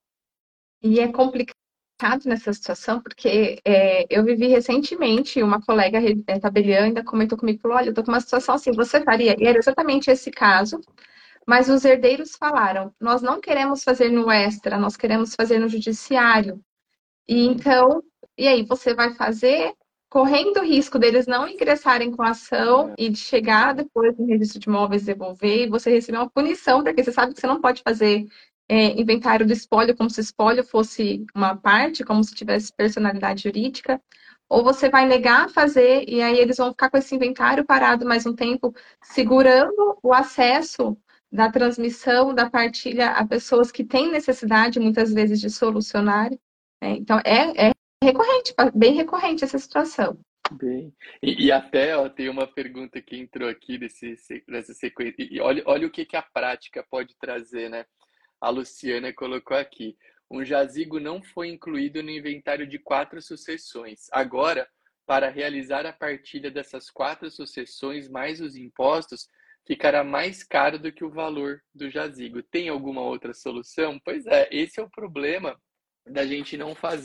E é complicado nessa situação, porque é, eu vivi recentemente, uma colega é, tabeliã ainda comentou comigo, falou, olha, eu tô com uma situação assim, você faria? E era exatamente esse caso, mas os herdeiros falaram, nós não queremos fazer no extra, nós queremos fazer no judiciário. E então, e aí, você vai fazer correndo o risco deles não ingressarem com a ação e de chegar depois no registro de imóveis devolver e você receber uma punição, porque você sabe que você não pode fazer é, inventário do espólio como se o espólio fosse uma parte, como se tivesse personalidade jurídica, ou você vai negar a fazer e aí eles vão ficar com esse inventário parado mais um tempo, segurando o acesso da transmissão, da partilha a pessoas que têm necessidade, muitas vezes, de solucionar. É, então, é, é recorrente, bem recorrente essa situação. Bem, e, e até ó, tem uma pergunta que entrou aqui desse, dessa sequência, e olha, olha o que, que a prática pode trazer, né? A Luciana colocou aqui, um jazigo não foi incluído no inventário de quatro sucessões. Agora, para realizar a partilha dessas quatro sucessões, mais os impostos, ficará mais caro do que o valor do jazigo. Tem alguma outra solução? Pois é, esse é o problema da gente não fazer,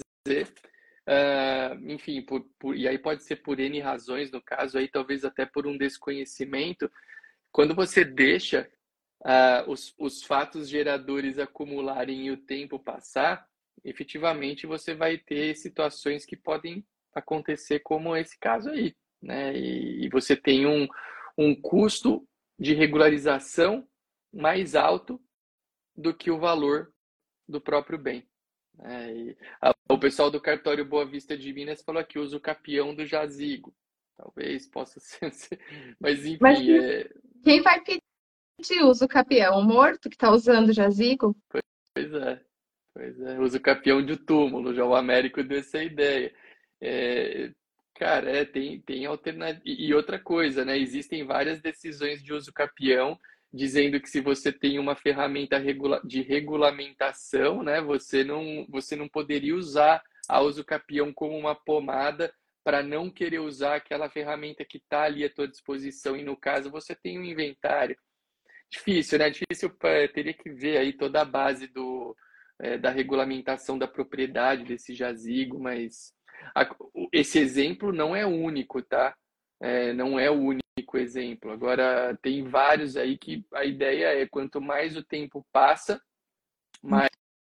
uh, enfim, por, por, e aí pode ser por N razões, no caso, aí talvez até por um desconhecimento. Quando você deixa uh, os, os fatos geradores acumularem e o tempo passar, efetivamente você vai ter situações que podem acontecer como esse caso aí, né? E, e você tem um, um custo de regularização mais alto do que o valor do próprio bem. É, e a, o pessoal do cartório Boa Vista de Minas falou que usa o capião do jazigo. Talvez possa ser, mas enfim. Mas quem, é... quem vai pedir uso capião? O morto que está usando o jazigo? Pois é, pois é. Usa o capião de túmulo, já o Américo deu essa ideia. É, cara, é, tem, tem alternativa. E outra coisa, né? Existem várias decisões de uso capião dizendo que se você tem uma ferramenta regula de regulamentação, né, você não, você não poderia usar a usucapião como uma pomada para não querer usar aquela ferramenta que está ali à tua disposição, e no caso você tem um inventário. Difícil, né? Difícil, teria que ver aí toda a base do, é, da regulamentação da propriedade desse jazigo, mas a, esse exemplo não é único, tá? É, não é o único exemplo. Agora, tem vários aí que a ideia é quanto mais o tempo passa, mais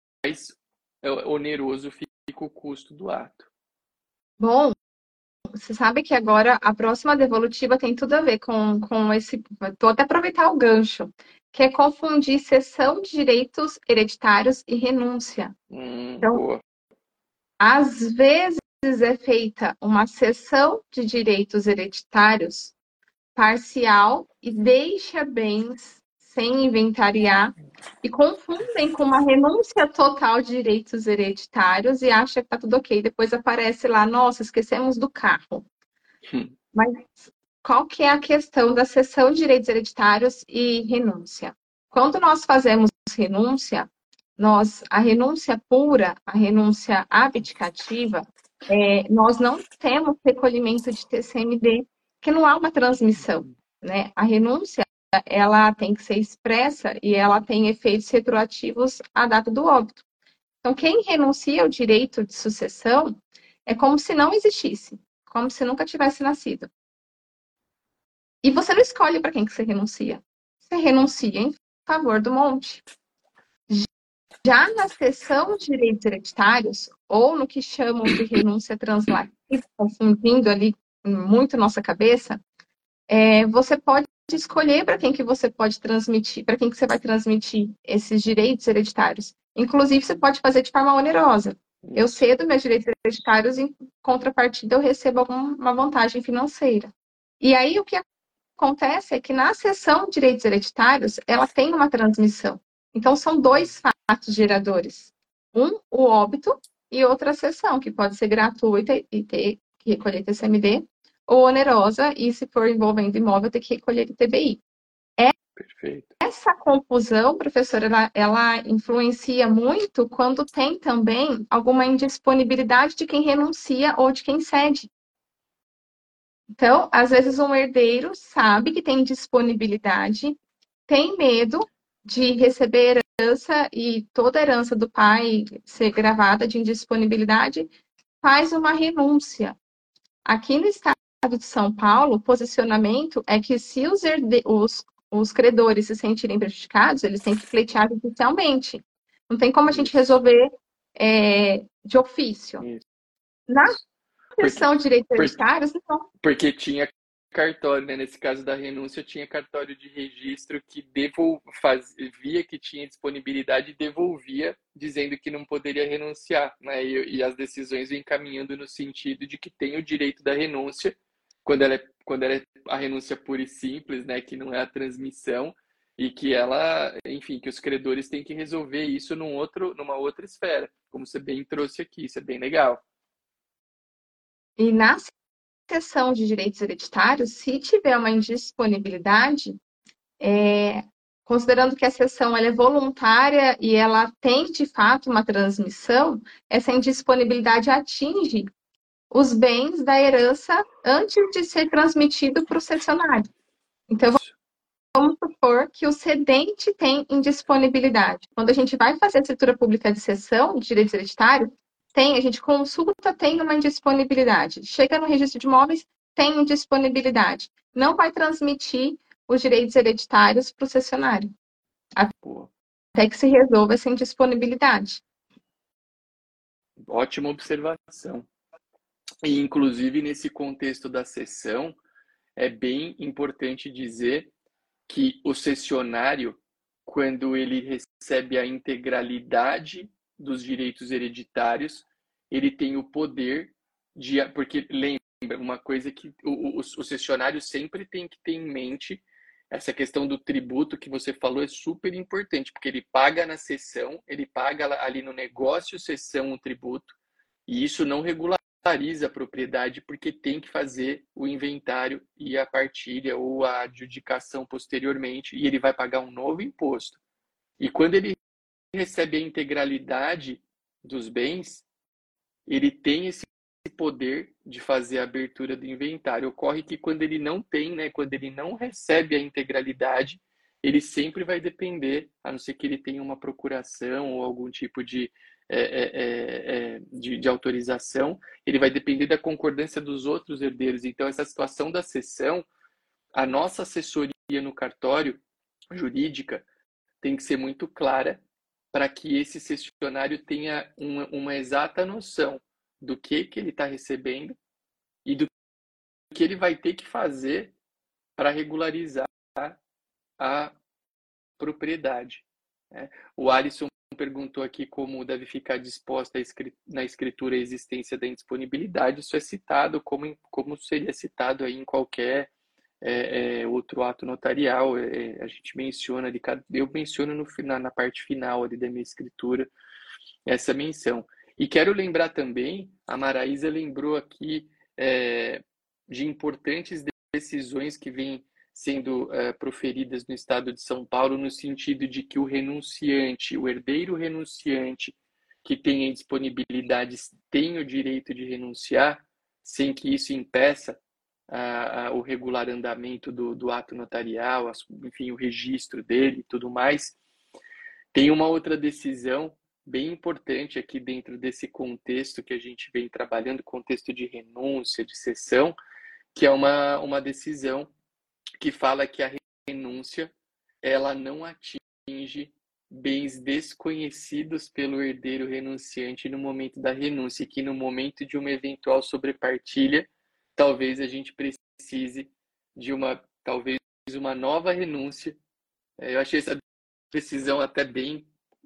oneroso fica o custo do ato. Bom, você sabe que agora a próxima devolutiva tem tudo a ver com, com esse... Vou até aproveitar o gancho, que é confundir cessão de direitos hereditários e renúncia. Hum, então, boa. Às vezes é feita uma cessão de direitos hereditários parcial e deixa bens sem inventariar e confundem com uma renúncia total de direitos hereditários e acha que está tudo ok. Depois aparece lá, nossa, esquecemos do carro. Hum. Mas qual que é a questão da cessão de direitos hereditários e renúncia? Quando nós fazemos renúncia, nós, a renúncia pura, a renúncia abdicativa, é, nós não temos recolhimento de T C M D, que não há uma transmissão, né? A renúncia, ela tem que ser expressa e ela tem efeitos retroativos à data do óbito. Então, quem renuncia ao direito de sucessão é como se não existisse, como se nunca tivesse nascido. E você não escolhe para quem que você renuncia. Você renuncia em favor do monte. Já na cessão de direitos hereditários, ou no que chamam de renúncia translativa, confundindo ali muito nossa cabeça, é, você pode escolher para quem que você pode transmitir, para quem que você vai transmitir esses direitos hereditários. Inclusive, você pode fazer de forma onerosa. Eu cedo meus direitos hereditários e, em contrapartida, eu recebo alguma vantagem financeira. E aí, o que acontece é que na cessão de direitos hereditários, ela tem uma transmissão. Então, são dois fatos geradores. Um, o óbito, e outra a cessão, que pode ser gratuita e ter que recolher T C M D, ou onerosa, e se for envolvendo imóvel, ter que recolher T B I. É, Perfeito. Essa confusão, professora, ela, ela influencia muito quando tem também alguma indisponibilidade de quem renuncia ou de quem cede. Então, às vezes um herdeiro sabe que tem disponibilidade, tem medo de receber herança e toda a herança do pai ser gravada de indisponibilidade, faz uma renúncia. Aqui no estado de São Paulo, o posicionamento é que se os, herde... os, os credores se sentirem prejudicados, eles têm que pleitear judicialmente. Não tem como a gente resolver é, de ofício. Isso. Na Porque, seção de direitos porque, hereditários, não. porque tinha cartório, né? Nesse caso da renúncia, tinha cartório de registro que devol... faz... via que tinha disponibilidade e devolvia, dizendo que não poderia renunciar, né? E, e as decisões vêm caminhando no sentido de que tem o direito da renúncia, quando ela é, quando ela é a renúncia pura e simples, né? Que não é a transmissão, e que ela, enfim, que os credores têm que resolver isso num outro, numa outra esfera, como você bem trouxe aqui, isso é bem legal. E na seção de direitos hereditários, se tiver uma indisponibilidade, é, considerando que a seção ela é voluntária e ela tem, de fato, uma transmissão, essa indisponibilidade atinge os bens da herança antes de ser transmitido para o cessionário. Então, vamos supor que o cedente tem indisponibilidade. Quando a gente vai fazer a escritura pública de cessão de direitos hereditários, tem, a gente consulta, tem uma indisponibilidade. Chega no registro de imóveis, tem indisponibilidade. Não vai transmitir os direitos hereditários para o cessionário. Até que se resolva essa indisponibilidade. Ótima observação. E, inclusive, nesse contexto da cessão, é bem importante dizer que o cessionário, quando ele recebe a integralidade dos direitos hereditários, ele tem o poder de... Porque, lembra, uma coisa que o, o, o cessionário sempre tem que ter em mente, essa questão do tributo que você falou é super importante, porque ele paga na cessão, ele paga ali no negócio cessão o tributo, e isso não regulariza a propriedade, porque tem que fazer o inventário e a partilha ou a adjudicação posteriormente, e ele vai pagar um novo imposto. E quando ele recebe a integralidade dos bens, ele tem esse poder de fazer a abertura do inventário. Ocorre que quando ele não tem, né, quando ele não recebe a integralidade, ele sempre vai depender, a não ser que ele tenha uma procuração ou algum tipo de, é, é, é, de, de autorização, ele vai depender da concordância dos outros herdeiros. Então, essa situação da cessão, a nossa assessoria no cartório jurídica tem que ser muito clara para que esse cessionário tenha uma, uma exata noção do que, que ele está recebendo e do que ele vai ter que fazer para regularizar a propriedade. Né? O Alisson perguntou aqui como deve ficar disposta na escritura a existência da indisponibilidade. Isso é citado como, como seria citado aí em qualquer é, é, outro ato notarial. É, a gente menciona ali, eu menciono no, na, na parte final ali da minha escritura essa menção. E quero lembrar também, a Maraísa lembrou aqui é, de importantes decisões que vêm sendo é, proferidas no estado de São Paulo, no sentido de que o renunciante, o herdeiro renunciante que tenha disponibilidade tem o direito de renunciar, sem que isso impeça a, a, o regular andamento do, do ato notarial, a, enfim, o registro dele e tudo mais. Tem uma outra decisão bem importante aqui dentro desse contexto que a gente vem trabalhando, contexto de renúncia, de cessão, que é uma, uma decisão que fala que a renúncia ela não atinge bens desconhecidos pelo herdeiro renunciante no momento da renúncia, e que no momento de uma eventual sobrepartilha, talvez a gente precise de uma, talvez uma nova renúncia. Eu achei essa decisão até bem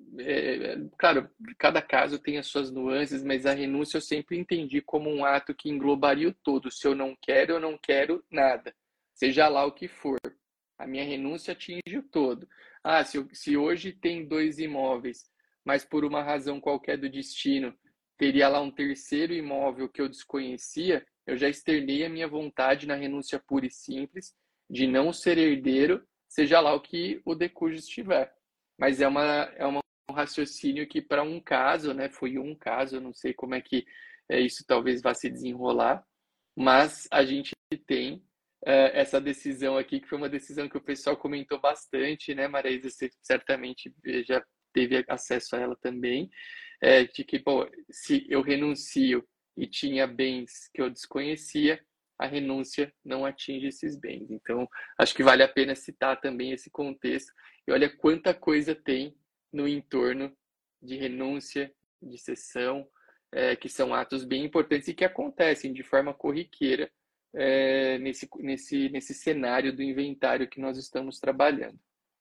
É, claro, cada caso tem as suas nuances, mas a renúncia eu sempre entendi como um ato que englobaria o todo. Se eu não quero, eu não quero nada, seja lá o que for. A minha renúncia atinge o todo. Ah, se, eu, se hoje tem dois imóveis, mas por uma razão qualquer do destino, teria lá um terceiro imóvel que eu desconhecia, eu já externei a minha vontade na renúncia pura e simples de não ser herdeiro, seja lá o que o decúgio estiver. Mas é uma, é uma um raciocínio que para um caso, né, foi um caso, eu não sei como é que é, isso talvez vá se desenrolar, mas a gente tem é, essa decisão aqui, que foi uma decisão que o pessoal comentou bastante, né, Maraísa, você certamente já teve acesso a ela também, é, de que, bom, se eu renuncio e tinha bens que eu desconhecia, a renúncia não atinge esses bens. Então, acho que vale a pena citar também esse contexto. E olha quanta coisa tem no entorno de renúncia, de cessão, é, que são atos bem importantes e que acontecem de forma corriqueira é, nesse, nesse, nesse cenário do inventário que nós estamos trabalhando.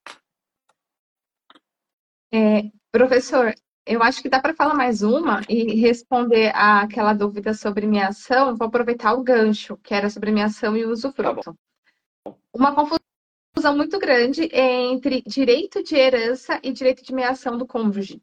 É, professor, eu acho que dá para falar mais uma e responder àquela dúvida sobre minha ação. Vou aproveitar o gancho, que era sobre minha ação e usufruto. Tá uma confusão muito grande entre direito de herança e direito de meação do cônjuge.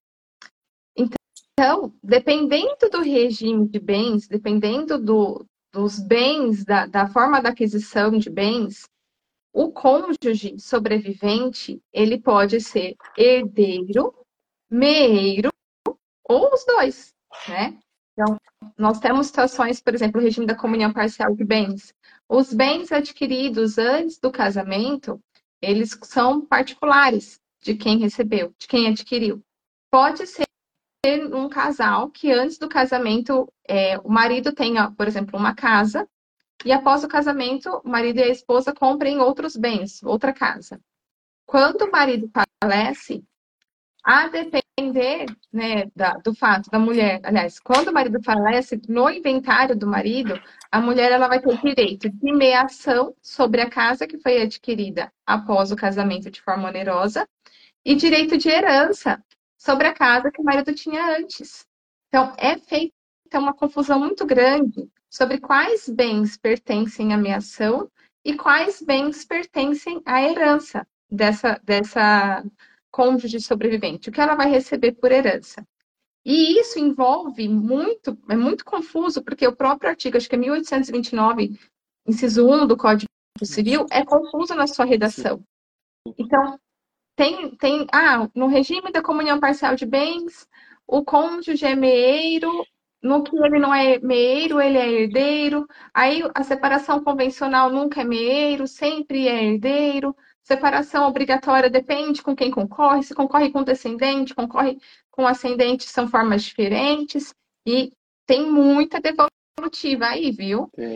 Então, dependendo do regime de bens, dependendo do, dos bens, da, da forma da aquisição de bens, o cônjuge sobrevivente, ele pode ser herdeiro, meeiro ou os dois, né? Então, nós temos situações, por exemplo, o regime da comunhão parcial de bens. Os bens adquiridos antes do casamento, eles são particulares de quem recebeu, de quem adquiriu. Pode ser um casal que antes do casamento, é, o marido tenha, por exemplo, uma casa, e após o casamento, o marido e a esposa comprem outros bens, outra casa. Quando o marido falece, a depender, né, da, do fato da mulher, aliás, quando o marido falece, no inventário do marido, a mulher ela vai ter direito de meação sobre a casa que foi adquirida após o casamento de forma onerosa e direito de herança sobre a casa que o marido tinha antes. Então, é feita uma confusão muito grande sobre quais bens pertencem à meação e quais bens pertencem à herança dessa, dessa cônjuge sobrevivente, o que ela vai receber por herança. E isso envolve muito, é muito confuso, porque o próprio artigo, acho que é mil oitocentos e vinte e nove, inciso um do Código Civil, é confuso na sua redação. Então, tem, tem, ah, no regime da comunhão parcial de bens, o cônjuge é meeiro, no que ele não é meeiro, ele é herdeiro, aí a separação convencional nunca é meeiro, sempre é herdeiro, separação obrigatória depende com quem concorre, se concorre com descendente, concorre com ascendente, são formas diferentes, e tem muita devolutiva aí, viu? Tem,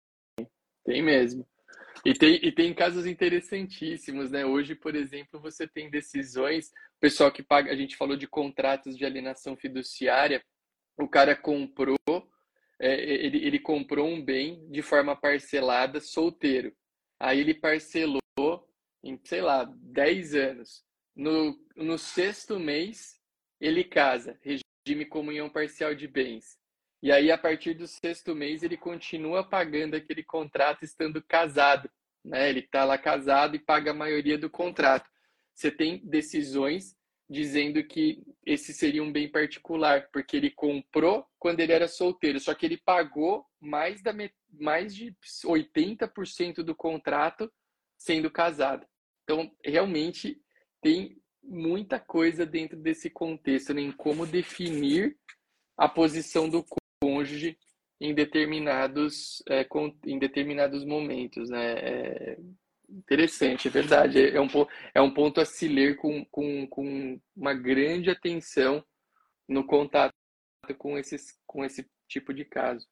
tem mesmo. E tem, e tem casos interessantíssimos, né? Hoje, por exemplo, você tem decisões, o pessoal que paga, a gente falou de contratos de alienação fiduciária, o cara comprou, é, ele, ele comprou um bem de forma parcelada, solteiro. Aí ele parcelou em, sei lá, dez anos. No, no sexto mês, ele casa, regime comunhão parcial de bens. E aí, a partir do sexto mês, ele continua pagando aquele contrato estando casado, né? Ele está lá casado e paga a maioria do contrato. Você tem decisões dizendo que esse seria um bem particular, porque ele comprou quando ele era solteiro, só que ele pagou mais, da, mais de oitenta por cento do contrato sendo casado. Então, realmente, tem muita coisa dentro desse contexto, né, em como definir a posição do cônjuge em determinados, é, em determinados momentos, né? É interessante, é verdade. É um, é um ponto a se ler com, com, com uma grande atenção no contato com, esses, com esse tipo de caso.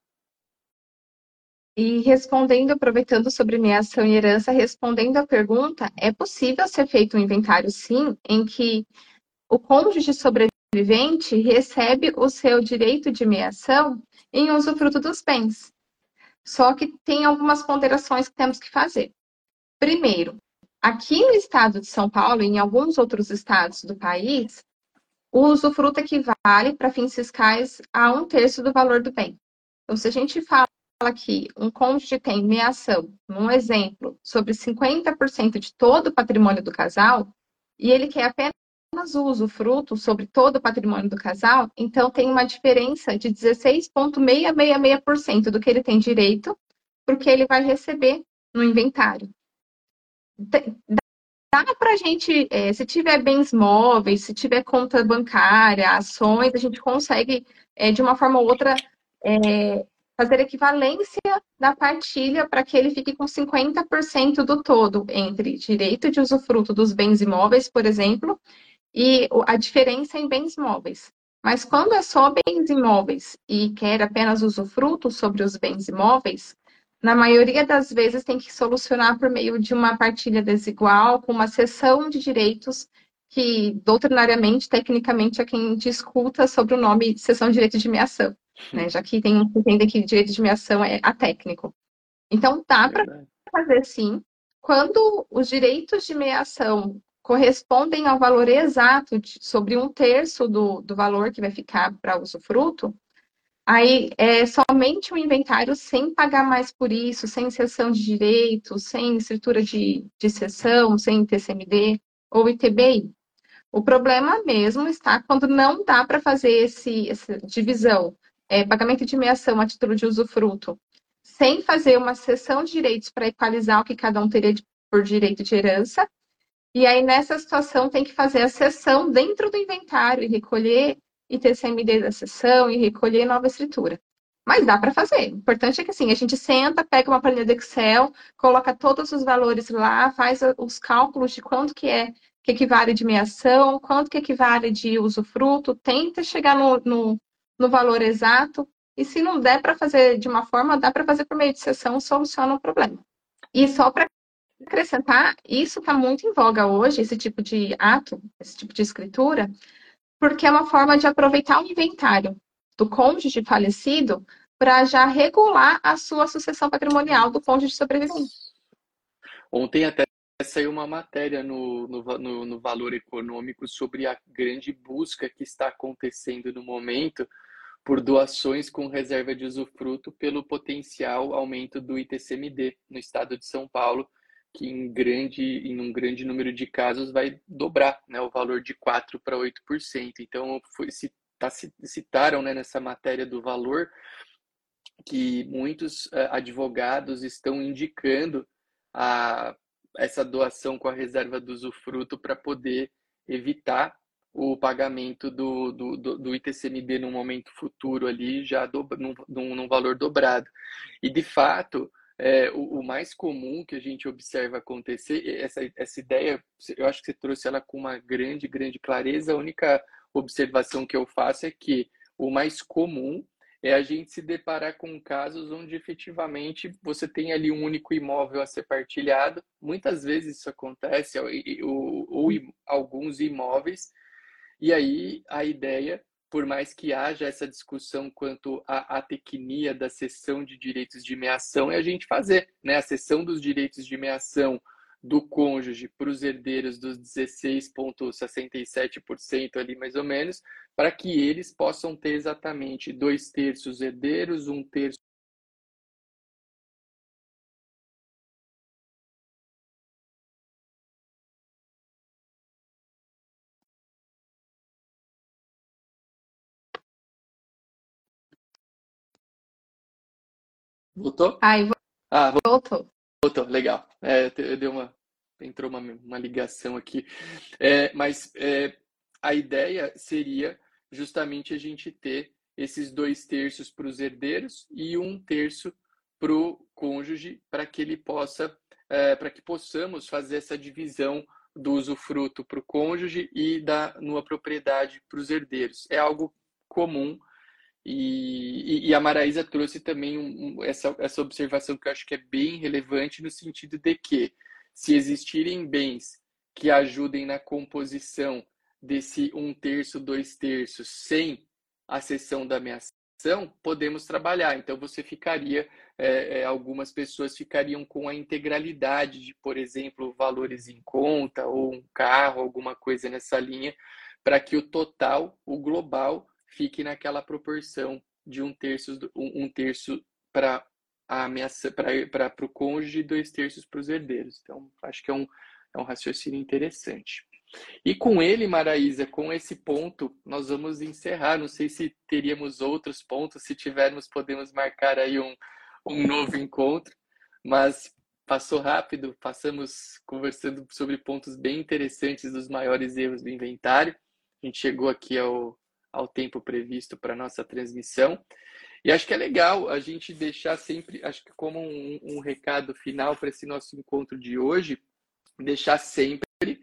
E respondendo, aproveitando sobre meação e herança, respondendo à pergunta, é possível ser feito um inventário, sim, em que o cônjuge sobrevivente recebe o seu direito de meação em usufruto dos bens. Só que tem algumas ponderações que temos que fazer. Primeiro, aqui no estado de São Paulo e em alguns outros estados do país, o usufruto equivale para fins fiscais a um terço do valor do bem. Então, se a gente fala que um cônjuge tem meação, um exemplo, sobre cinquenta por cento de todo o patrimônio do casal, e ele quer apenas o usufruto sobre todo o patrimônio do casal, então tem uma diferença de dezesseis vírgula seiscentos e sessenta e seis por cento do que ele tem direito, porque ele vai receber no inventário. Dá para a gente, é, se tiver bens móveis, se tiver conta bancária, ações, a gente consegue, é, de uma forma ou outra, é, fazer equivalência da partilha para que ele fique com cinquenta por cento do todo, entre direito de usufruto dos bens imóveis, por exemplo, e a diferença é em bens móveis. Mas quando é só bens imóveis e quer apenas usufruto sobre os bens imóveis, na maioria das vezes tem que solucionar por meio de uma partilha desigual, com uma cessão de direitos que, doutrinariamente, tecnicamente, é quem discuta sobre o nome de cessão de direito de meação, né? Já que tem um que entende que direito de meação é atécnico. Então, dá para fazer sim. Quando os direitos de meação correspondem ao valor exato de, sobre um terço do, do valor que vai ficar para usufruto, aí é somente o inventário sem pagar mais por isso, sem cessão de direitos, sem escritura de, de cessão, sem T C M D ou I T B I. O problema mesmo está quando não dá para fazer esse, essa divisão, é, pagamento de meação a título de usufruto, sem fazer uma cessão de direitos para equalizar o que cada um teria de, por direito de herança. E aí, nessa situação, tem que fazer a cessão dentro do inventário e recolher I T C M D da cessão e recolher nova escritura. Mas dá para fazer. O importante é que assim, a gente senta, pega uma planilha do Excel, coloca todos os valores lá, faz os cálculos de quanto que é que equivale de meação, quanto que equivale de usufruto, tenta chegar no, no, no valor exato, e se não der para fazer de uma forma, dá para fazer por meio de cessão, soluciona o problema. E só para acrescentar, isso está muito em voga hoje, esse tipo de ato, esse tipo de escritura, porque é uma forma de aproveitar o inventário do cônjuge falecido para já regular a sua sucessão patrimonial do cônjuge sobrevivente. Ontem até saiu uma matéria no, no, no, no Valor Econômico sobre a grande busca que está acontecendo no momento por doações com reserva de usufruto pelo potencial aumento do I T C M D no estado de São Paulo, que em, grande, em um grande número de casos vai dobrar, né, o valor de quatro por cento para oito por cento. Então, foi, citaram, né, nessa matéria do Valor que muitos uh, advogados estão indicando a, essa doação com a reserva do usufruto para poder evitar o pagamento do, do, do I T C M D no momento futuro ali, já do, num, num valor dobrado. E, de fato, é, o, o mais comum que a gente observa acontecer, essa, essa ideia, eu acho que você trouxe ela com uma grande, grande clareza. A única observação que eu faço é que o mais comum é a gente se deparar com casos onde efetivamente você tem ali um único imóvel a ser partilhado. Muitas vezes isso acontece, ou, ou, ou alguns imóveis, e aí a ideia, por mais que haja essa discussão quanto à, à tecnia da cessão de direitos de meação, é a gente fazer, né, a cessão dos direitos de meação do cônjuge para os herdeiros dos dezesseis vírgula sessenta e sete por cento ali mais ou menos, para que eles possam ter exatamente dois terços herdeiros, um terço Voltou? Ai, Ah, voltou. voltou, legal. É, deu uma, entrou uma, uma ligação aqui. É, mas é, a ideia seria justamente a gente ter esses dois terços para os herdeiros e um terço para o cônjuge, para que ele possa, é, para que possamos fazer essa divisão do usufruto para o cônjuge e da numa propriedade para os herdeiros. É algo comum. E, e a Maraísa trouxe também um, um, essa, essa observação que eu acho que é bem relevante, no sentido de que, se existirem bens que ajudem na composição desse um terço, dois terços, sem a cessão da meação, podemos trabalhar. Então, você ficaria, é, é, algumas pessoas ficariam com a integralidade de, por exemplo, valores em conta, ou um carro, alguma coisa nessa linha, para que o total, o global, fique naquela proporção de um terço, um, um terço para a ameaça, para o cônjuge e dois terços para os herdeiros. Então, acho que é um, é um raciocínio interessante. E com ele, Maraísa, com esse ponto, nós vamos encerrar. Não sei se teríamos outros pontos, se tivermos, podemos marcar aí um, um novo encontro, mas passou rápido, passamos conversando sobre pontos bem interessantes dos maiores erros do inventário. A gente chegou aqui ao ao tempo previsto para nossa transmissão. E acho que é legal a gente deixar sempre, acho que como um, um recado final para esse nosso encontro de hoje, deixar sempre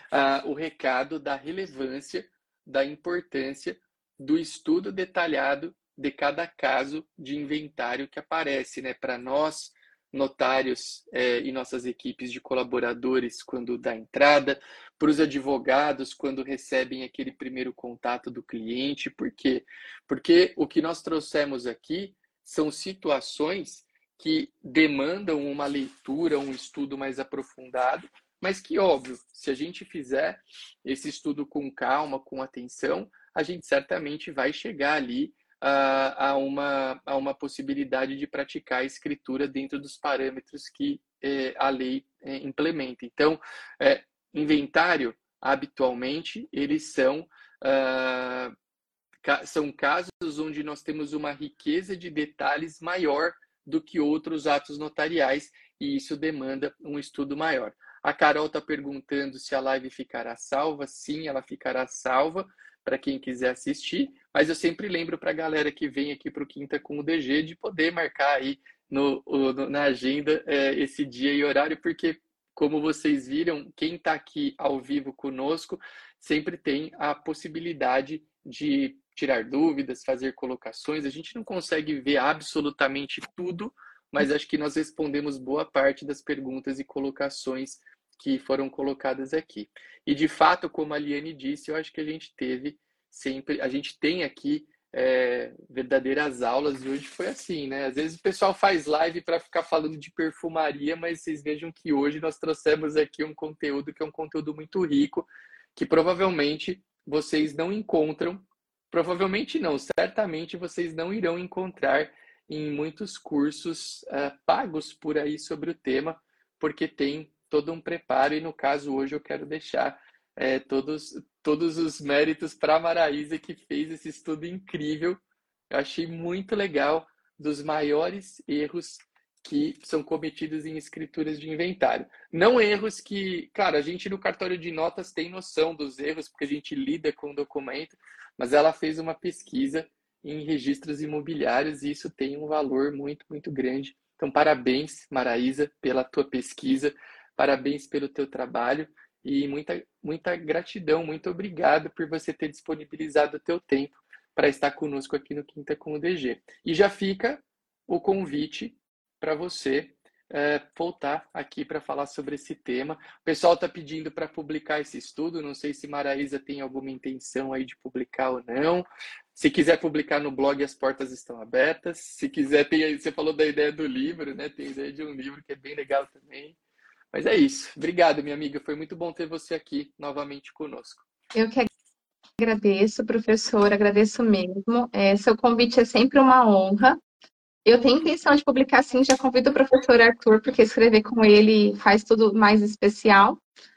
ah, o recado da relevância, da importância do estudo detalhado de cada caso de inventário que aparece, né? Para nós, notários eh, e nossas equipes de colaboradores, quando dá entrada, para os advogados, quando recebem aquele primeiro contato do cliente, por quê? Porque o que nós trouxemos aqui são situações que demandam uma leitura, um estudo mais aprofundado, mas que, óbvio, se a gente fizer esse estudo com calma, com atenção, a gente certamente vai chegar ali a, a, uma, a uma possibilidade de praticar a escritura dentro dos parâmetros que eh, a lei eh, implementa. Então, eh, inventário, habitualmente, eles são, ah, ca- são casos onde nós temos uma riqueza de detalhes maior do que outros atos notariais, e isso demanda um estudo maior. A Carol está perguntando se a live ficará salva. Sim, ela ficará salva para quem quiser assistir, mas eu sempre lembro para a galera que vem aqui para o Quinta com o D G de poder marcar aí no, no, na agenda é, esse dia e horário, porque, como vocês viram, quem está aqui ao vivo conosco sempre tem a possibilidade de tirar dúvidas, fazer colocações. A gente não consegue ver absolutamente tudo, mas acho que nós respondemos boa parte das perguntas e colocações que foram colocadas aqui. E, de fato, como a Liane disse, eu acho que a gente teve sempre, a gente tem aqui é, verdadeiras aulas, e hoje foi assim, né? Às vezes o pessoal faz live para ficar falando de perfumaria, mas vocês vejam que hoje nós trouxemos aqui um conteúdo que é um conteúdo muito rico, que provavelmente vocês não encontram, provavelmente não, certamente vocês não irão encontrar em muitos cursos uh, pagos por aí sobre o tema, porque tem todo um preparo, e no caso hoje eu quero deixar é, todos, todos os méritos para a Maraísa, que fez esse estudo incrível. Eu achei muito legal, dos maiores erros que são cometidos em escrituras de inventário. Não erros que, claro, a gente no cartório de notas tem noção dos erros, porque a gente lida com o documento, mas ela fez uma pesquisa em registros imobiliários e isso tem um valor muito, muito grande. Então, parabéns, Maraísa, pela tua pesquisa, parabéns pelo teu trabalho e muita, muita gratidão, muito obrigado por você ter disponibilizado o teu tempo para estar conosco aqui no Quinta com o D G. E já fica o convite para você é, voltar aqui para falar sobre esse tema. O pessoal está pedindo para publicar esse estudo, não sei se Maraísa tem alguma intenção aí de publicar ou não. Se quiser publicar no blog, as portas estão abertas. Se quiser, tem, você falou da ideia do livro, né? Tem a ideia de um livro que é bem legal também. Mas é isso. Obrigado, minha amiga. Foi muito bom ter você aqui novamente conosco. Eu que agradeço, professor, agradeço mesmo. É, seu convite é sempre uma honra. Eu tenho intenção de publicar, sim, já convido o professor Arthur, porque escrever com ele faz tudo mais especial.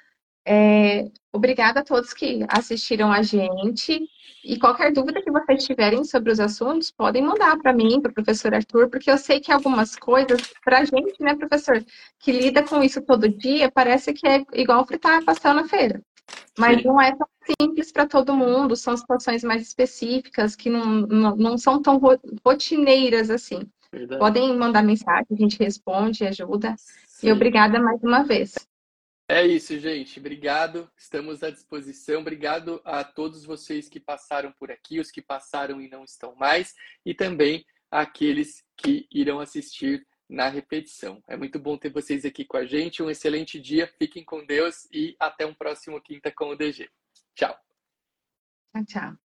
É, obrigada a todos que assistiram a gente. E qualquer dúvida que vocês tiverem sobre os assuntos, podem mandar para mim, para o professor Arthur, porque eu sei que algumas coisas, para a gente, né, professor, que lida com isso todo dia, parece que é igual fritar pastel na feira. Mas Sim. não é tão simples para todo mundo, são situações mais específicas, que não, não, não são tão rotineiras assim. Verdade. Podem mandar mensagem, a gente responde, ajuda. Sim. E obrigada mais uma vez. É isso, gente. Obrigado. Estamos à disposição. Obrigado a todos vocês que passaram por aqui, os que passaram e não estão mais, e também àqueles que irão assistir na repetição. É muito bom ter vocês aqui com a gente. Um excelente dia. Fiquem com Deus e até um próximo Quinta com o D G. Tchau. Tchau.